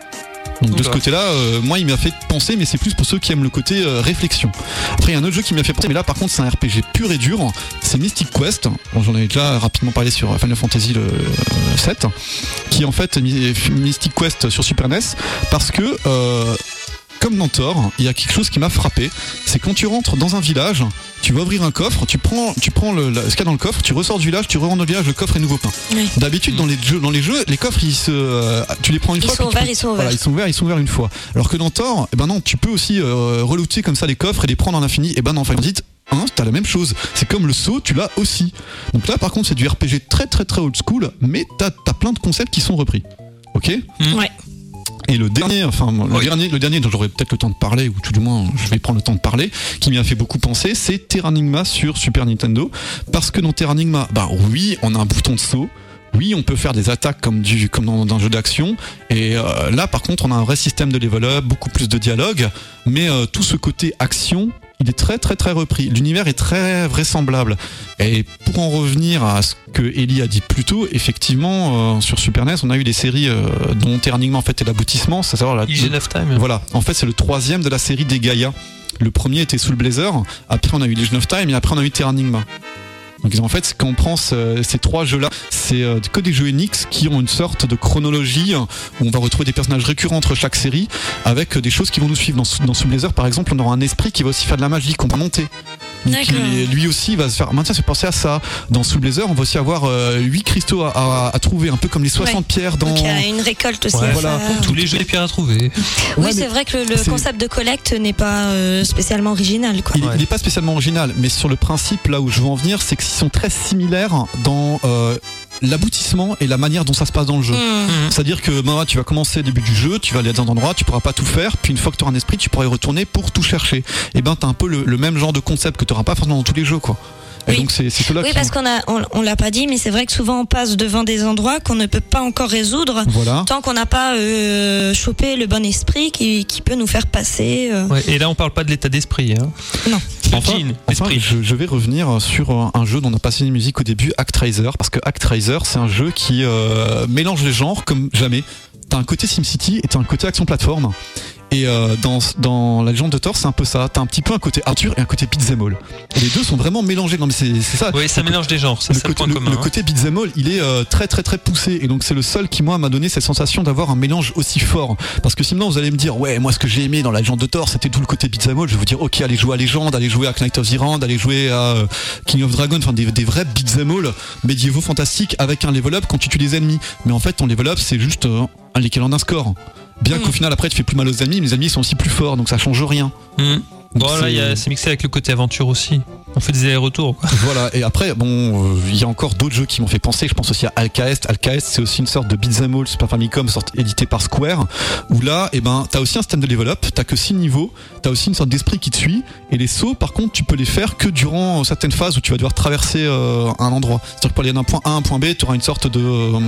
Donc de ce côté-là, euh, moi il m'a fait penser, mais c'est plus pour ceux qui aiment le côté euh, réflexion. Après il y a un autre jeu qui m'a fait penser, mais là par contre c'est un R P G pur et dur, c'est Mystic Quest. Bon, j'en ai déjà rapidement parlé sur Final Fantasy le, euh, sept, qui est en fait Mystic Quest sur Super N E S, parce que euh, comme dans Thor, il y a quelque chose qui m'a frappé, c'est quand tu rentres dans un village, tu vas ouvrir un coffre, tu prends, tu prends le, le, ce qu'il y a dans le coffre, tu ressors du village, tu rentres dans le village, le coffre est nouveau peint. Oui. D'habitude, dans les jeux, dans les jeux, les coffres, ils se, euh, tu les prends une ils fois. Sont ouverts, peux, ils sont ouverts, voilà, ils sont ouverts, ils sont ouverts une fois. Alors que dans Thor, eh ben non, tu peux aussi euh, relooter comme ça les coffres et les prendre en infini. Et ben non, Final Fantasy Hein, t'as la même chose, c'est comme le saut, tu l'as aussi. Donc là par contre c'est du R P G très très très old school, mais t'as, t'as plein de concepts qui sont repris. Ok ? Ouais. Et le dernier, enfin le oui. dernier, le dernier dont j'aurai peut-être le temps de parler, ou tout du moins je vais prendre le temps de parler, qui m'y a fait beaucoup penser, c'est Terranigma sur Super Nintendo. Parce que dans Terranigma, bah oui, on a un bouton de saut. Oui, on peut faire des attaques comme, du, comme dans, dans un jeu d'action. Et euh, là, par contre, on a un vrai système de level up, beaucoup plus de dialogue. Mais euh, tout ce côté action, il est très très très repris. L'univers est très vraisemblable. Et pour en revenir à ce que Ellie a dit plus tôt, effectivement, euh, sur Super N E S, on a eu des séries euh, dont Terranigma en fait est l'aboutissement, c'est à savoir la. Legion of Time. Voilà. En fait, c'est le troisième de la série des Gaia. Le premier était Soul Blazer. Après, on a eu Legion of Time et après, on a eu Terranigma. Donc en fait, quand on prend ce, ces trois jeux-là, c'est euh, que des jeux Enix qui ont une sorte de chronologie où on va retrouver des personnages récurrents entre chaque série, avec des choses qui vont nous suivre. Dans, dans Soul Blazer, par exemple, on aura un esprit qui va aussi faire de la magie, qu'on peut monter. Qui, lui aussi va se faire. Maintenant, c'est penser à ça. Dans Soul Blazer, on va aussi avoir euh, huit cristaux à, à, à trouver, un peu comme les soixante ouais. pierres dans. Donc il y a une récolte aussi. Ouais, voilà. Tous les jeux des pierres à trouver. Oui, ouais, c'est vrai que le, le concept de collecte n'est pas euh, spécialement original. Quoi. Il n'est ouais. pas spécialement original, mais sur le principe, là où je veux en venir, c'est qu'ils sont très similaires dans euh, l'aboutissement et la manière dont ça se passe dans le jeu. Mmh. C'est-à-dire que ben, tu vas commencer au début du jeu, tu vas aller dans un endroit, tu pourras pas tout faire, puis une fois que tu auras un esprit, tu pourras y retourner pour tout chercher. Et ben t'as un peu le, le même genre de concept que tu n'auras pas forcément dans tous les jeux, quoi. Et oui. donc c'est, c'est oui, parce qu'on a, on, on l'a pas dit, mais c'est vrai que souvent on passe devant des endroits qu'on ne peut pas encore résoudre, voilà. tant qu'on n'a pas euh, chopé le bon esprit qui, qui peut nous faire passer. Euh... Ouais, et là on parle pas de l'état d'esprit, hein. Non. Enfin, enfin je, je vais revenir sur un jeu dont on a passé une musique au début, Actraiser, parce que Actraiser c'est un jeu qui euh, mélange les genres comme jamais. T'as un côté SimCity et t'as un côté action plateforme. Et euh, dans, dans la légende de Thor, c'est un peu ça. T'as un petit peu un côté Arthur et un côté beat'em all. Et les deux sont vraiment mélangés. Non mais c'est, c'est ça. Oui, ça le mélange des genres. C'est le, ça côté, le point le, commun. Le côté beat'em all, il est euh, très très très poussé. Et donc c'est le seul qui moi m'a donné cette sensation d'avoir un mélange aussi fort. Parce que sinon vous allez me dire, ouais, moi ce que j'ai aimé dans la légende de Thor, c'était tout le côté beat'em all. Je vais vous dire, ok, allez jouer à Légende, allez jouer à Knight of the Round, allez jouer à euh, King of Dragon, enfin des, des vrais beat'em all médiévaux fantastiques avec un level up quand tu tues des ennemis. Mais en fait ton level up c'est juste euh, un l'équivalent d'un score. Bien mmh. qu'au final après tu fais plus mal aux ennemis, mais les ennemis sont aussi plus forts, donc ça change rien. Mmh. Bon là y a, c'est mixé avec le côté aventure aussi. On fait des allers-retours, quoi. Voilà, et après bon, il euh, y a encore d'autres jeux qui m'ont fait penser. Je pense aussi à Alcaest. Alcaest c'est aussi une sorte de beat'em all Super Famicom, sorte édité par Square, où là eh ben t'as aussi un système de level up, t'as que six niveaux, t'as aussi une sorte d'esprit qui te suit, et les sauts par contre tu peux les faire que durant certaines phases où tu vas devoir traverser euh, un endroit. C'est-à-dire que pour aller d'un point A à un point B, tu auras une sorte de euh,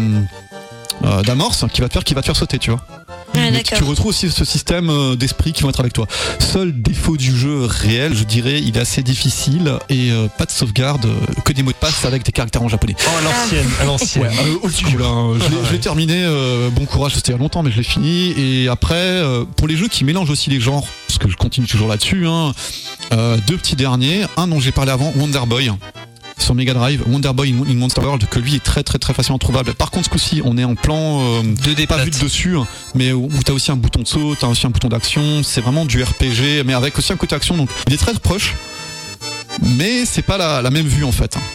euh, d'amorce qui va te faire qui va te faire sauter, tu vois. Ah, tu retrouves aussi ce système d'esprit qui vont être avec toi. Seul défaut du jeu réel, je dirais, il est assez difficile et euh, pas de sauvegarde, euh, que des mots de passe avec des caractères en japonais. Oh, à l'ancienne, à l'ancienne. Ouais, euh, old school, hein. je, l'ai, je l'ai terminé, euh, bon courage, c'était il y a longtemps, mais je l'ai fini. Et après, euh, pour les jeux qui mélangent aussi les genres, parce que je continue toujours là-dessus, hein, euh, deux petits derniers, un dont j'ai parlé avant, Wonder Boy. Sur Mega Drive, Wonder Boy in Monster World, que lui est très très très facilement trouvable. Par contre, ce coup-ci, on est en plan euh, deux D pas plate. vu de dessus, mais où t'as aussi un bouton de saut, t'as aussi un bouton d'action. C'est vraiment du R P G, mais avec aussi un côté action. Donc, il est très proche, mais c'est pas la, la même vue en fait.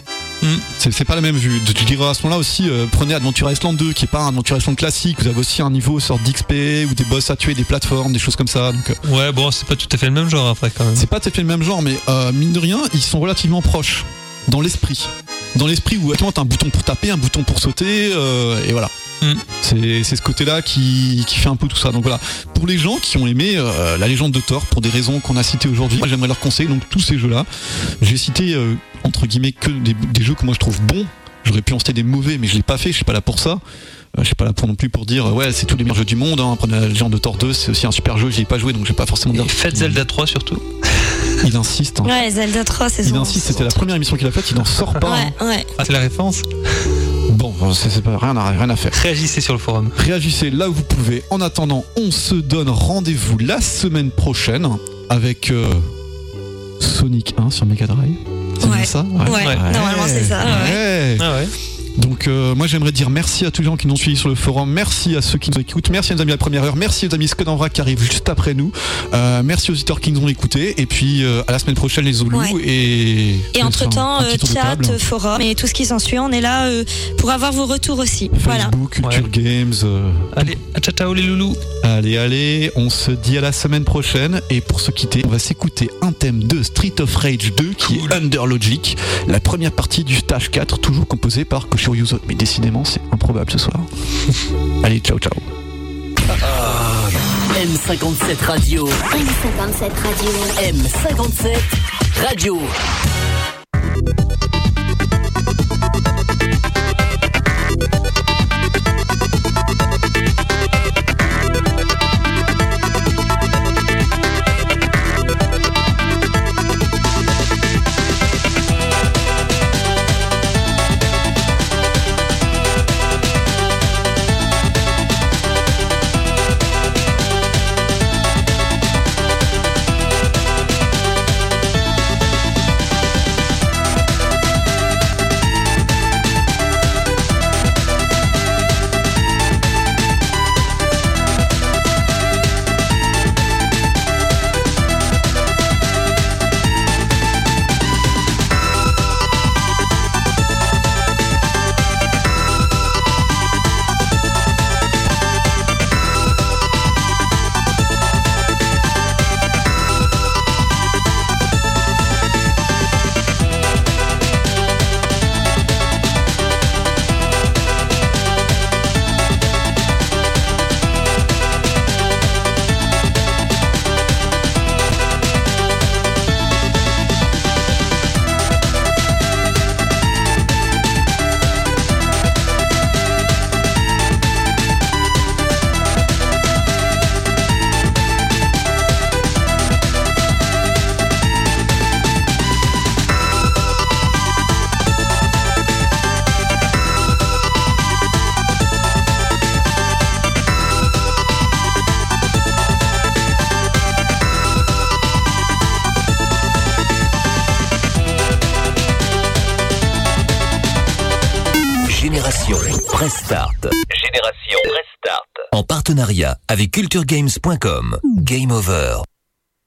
Mm. C'est, c'est pas la même vue. Tu dirais à ce moment-là aussi, euh, prenez Adventure Island deux, qui est pas un Adventure Island classique. Vous avez aussi un niveau sorte d'X P ou des boss à tuer, des plateformes, des choses comme ça. Donc, euh, Ouais, bon, c'est pas tout à fait le même genre après quand même. c'est pas tout à fait le même genre, mais euh, mine de rien, ils sont relativement proches dans l'esprit. Dans l'esprit où tu as un bouton pour taper, un bouton pour sauter, euh, et voilà. Mm. C'est, c'est ce côté-là qui, qui fait un peu tout ça. Donc voilà, pour les gens qui ont aimé euh, la légende de Thor, pour des raisons qu'on a citées aujourd'hui, moi j'aimerais leur conseiller donc tous ces jeux-là. J'ai cité euh, entre guillemets que des, des jeux que moi je trouve bons. J'aurais pu en citer des mauvais, mais je l'ai pas fait. Je suis pas là pour ça. Euh, je suis pas là pour non plus pour dire euh, ouais c'est tous les meilleurs jeux du monde. Hein. Prenez la légende de Thor deux, c'est aussi un super jeu. J'y ai pas joué, donc je vais pas forcément Et dire. faites Zelda trois surtout. Il insiste. Hein. Ouais, Zelda trois, c'est Il son- insiste. C'était son la truc. première émission qu'il a faite. Il n'en sort pas. hein. Ouais, ouais. Ah, c'est la référence. Bon, c'est, c'est pas rien à rien à faire. Réagissez sur le forum. Réagissez là où vous pouvez. En attendant, on se donne rendez-vous la semaine prochaine avec euh, Sonic un sur Mega Drive. C'est Ouais. bien ça Ouais, normalement, c'est ça, ouais. Ouais. Ah ouais. Donc euh, moi j'aimerais dire merci à tous les gens qui nous ont suivis sur le forum, merci à ceux qui nous écoutent, merci à nos amis à la première heure, merci aux amis Scud en vrac qui arrivent juste après nous, euh, merci aux auditeurs qui nous ont écoutés, et puis euh, à la semaine prochaine les Zoulous, Ouais. et... Et entre temps, un petit tour de chat, table. forum et tout ce qui s'ensuit, on est là euh, pour avoir vos retours aussi. Voilà. Facebook, Culture Ouais. Games, euh, Allez, à ciao ciao les loulous. allez allez, on se dit à la semaine prochaine, et pour se quitter, on va s'écouter un thème de Street of Rage deux qui Cool. est Under Logic, la première partie du stage quatre, toujours composée par Koshiro Yuzo, mais décidément c'est improbable ce soir. Allez, ciao ciao. M cinquante-sept Radio. M cinquante-sept Radio. M cinquante-sept Radio. Génération Prestart. Génération Prestart. En partenariat avec culture games point com. Game over.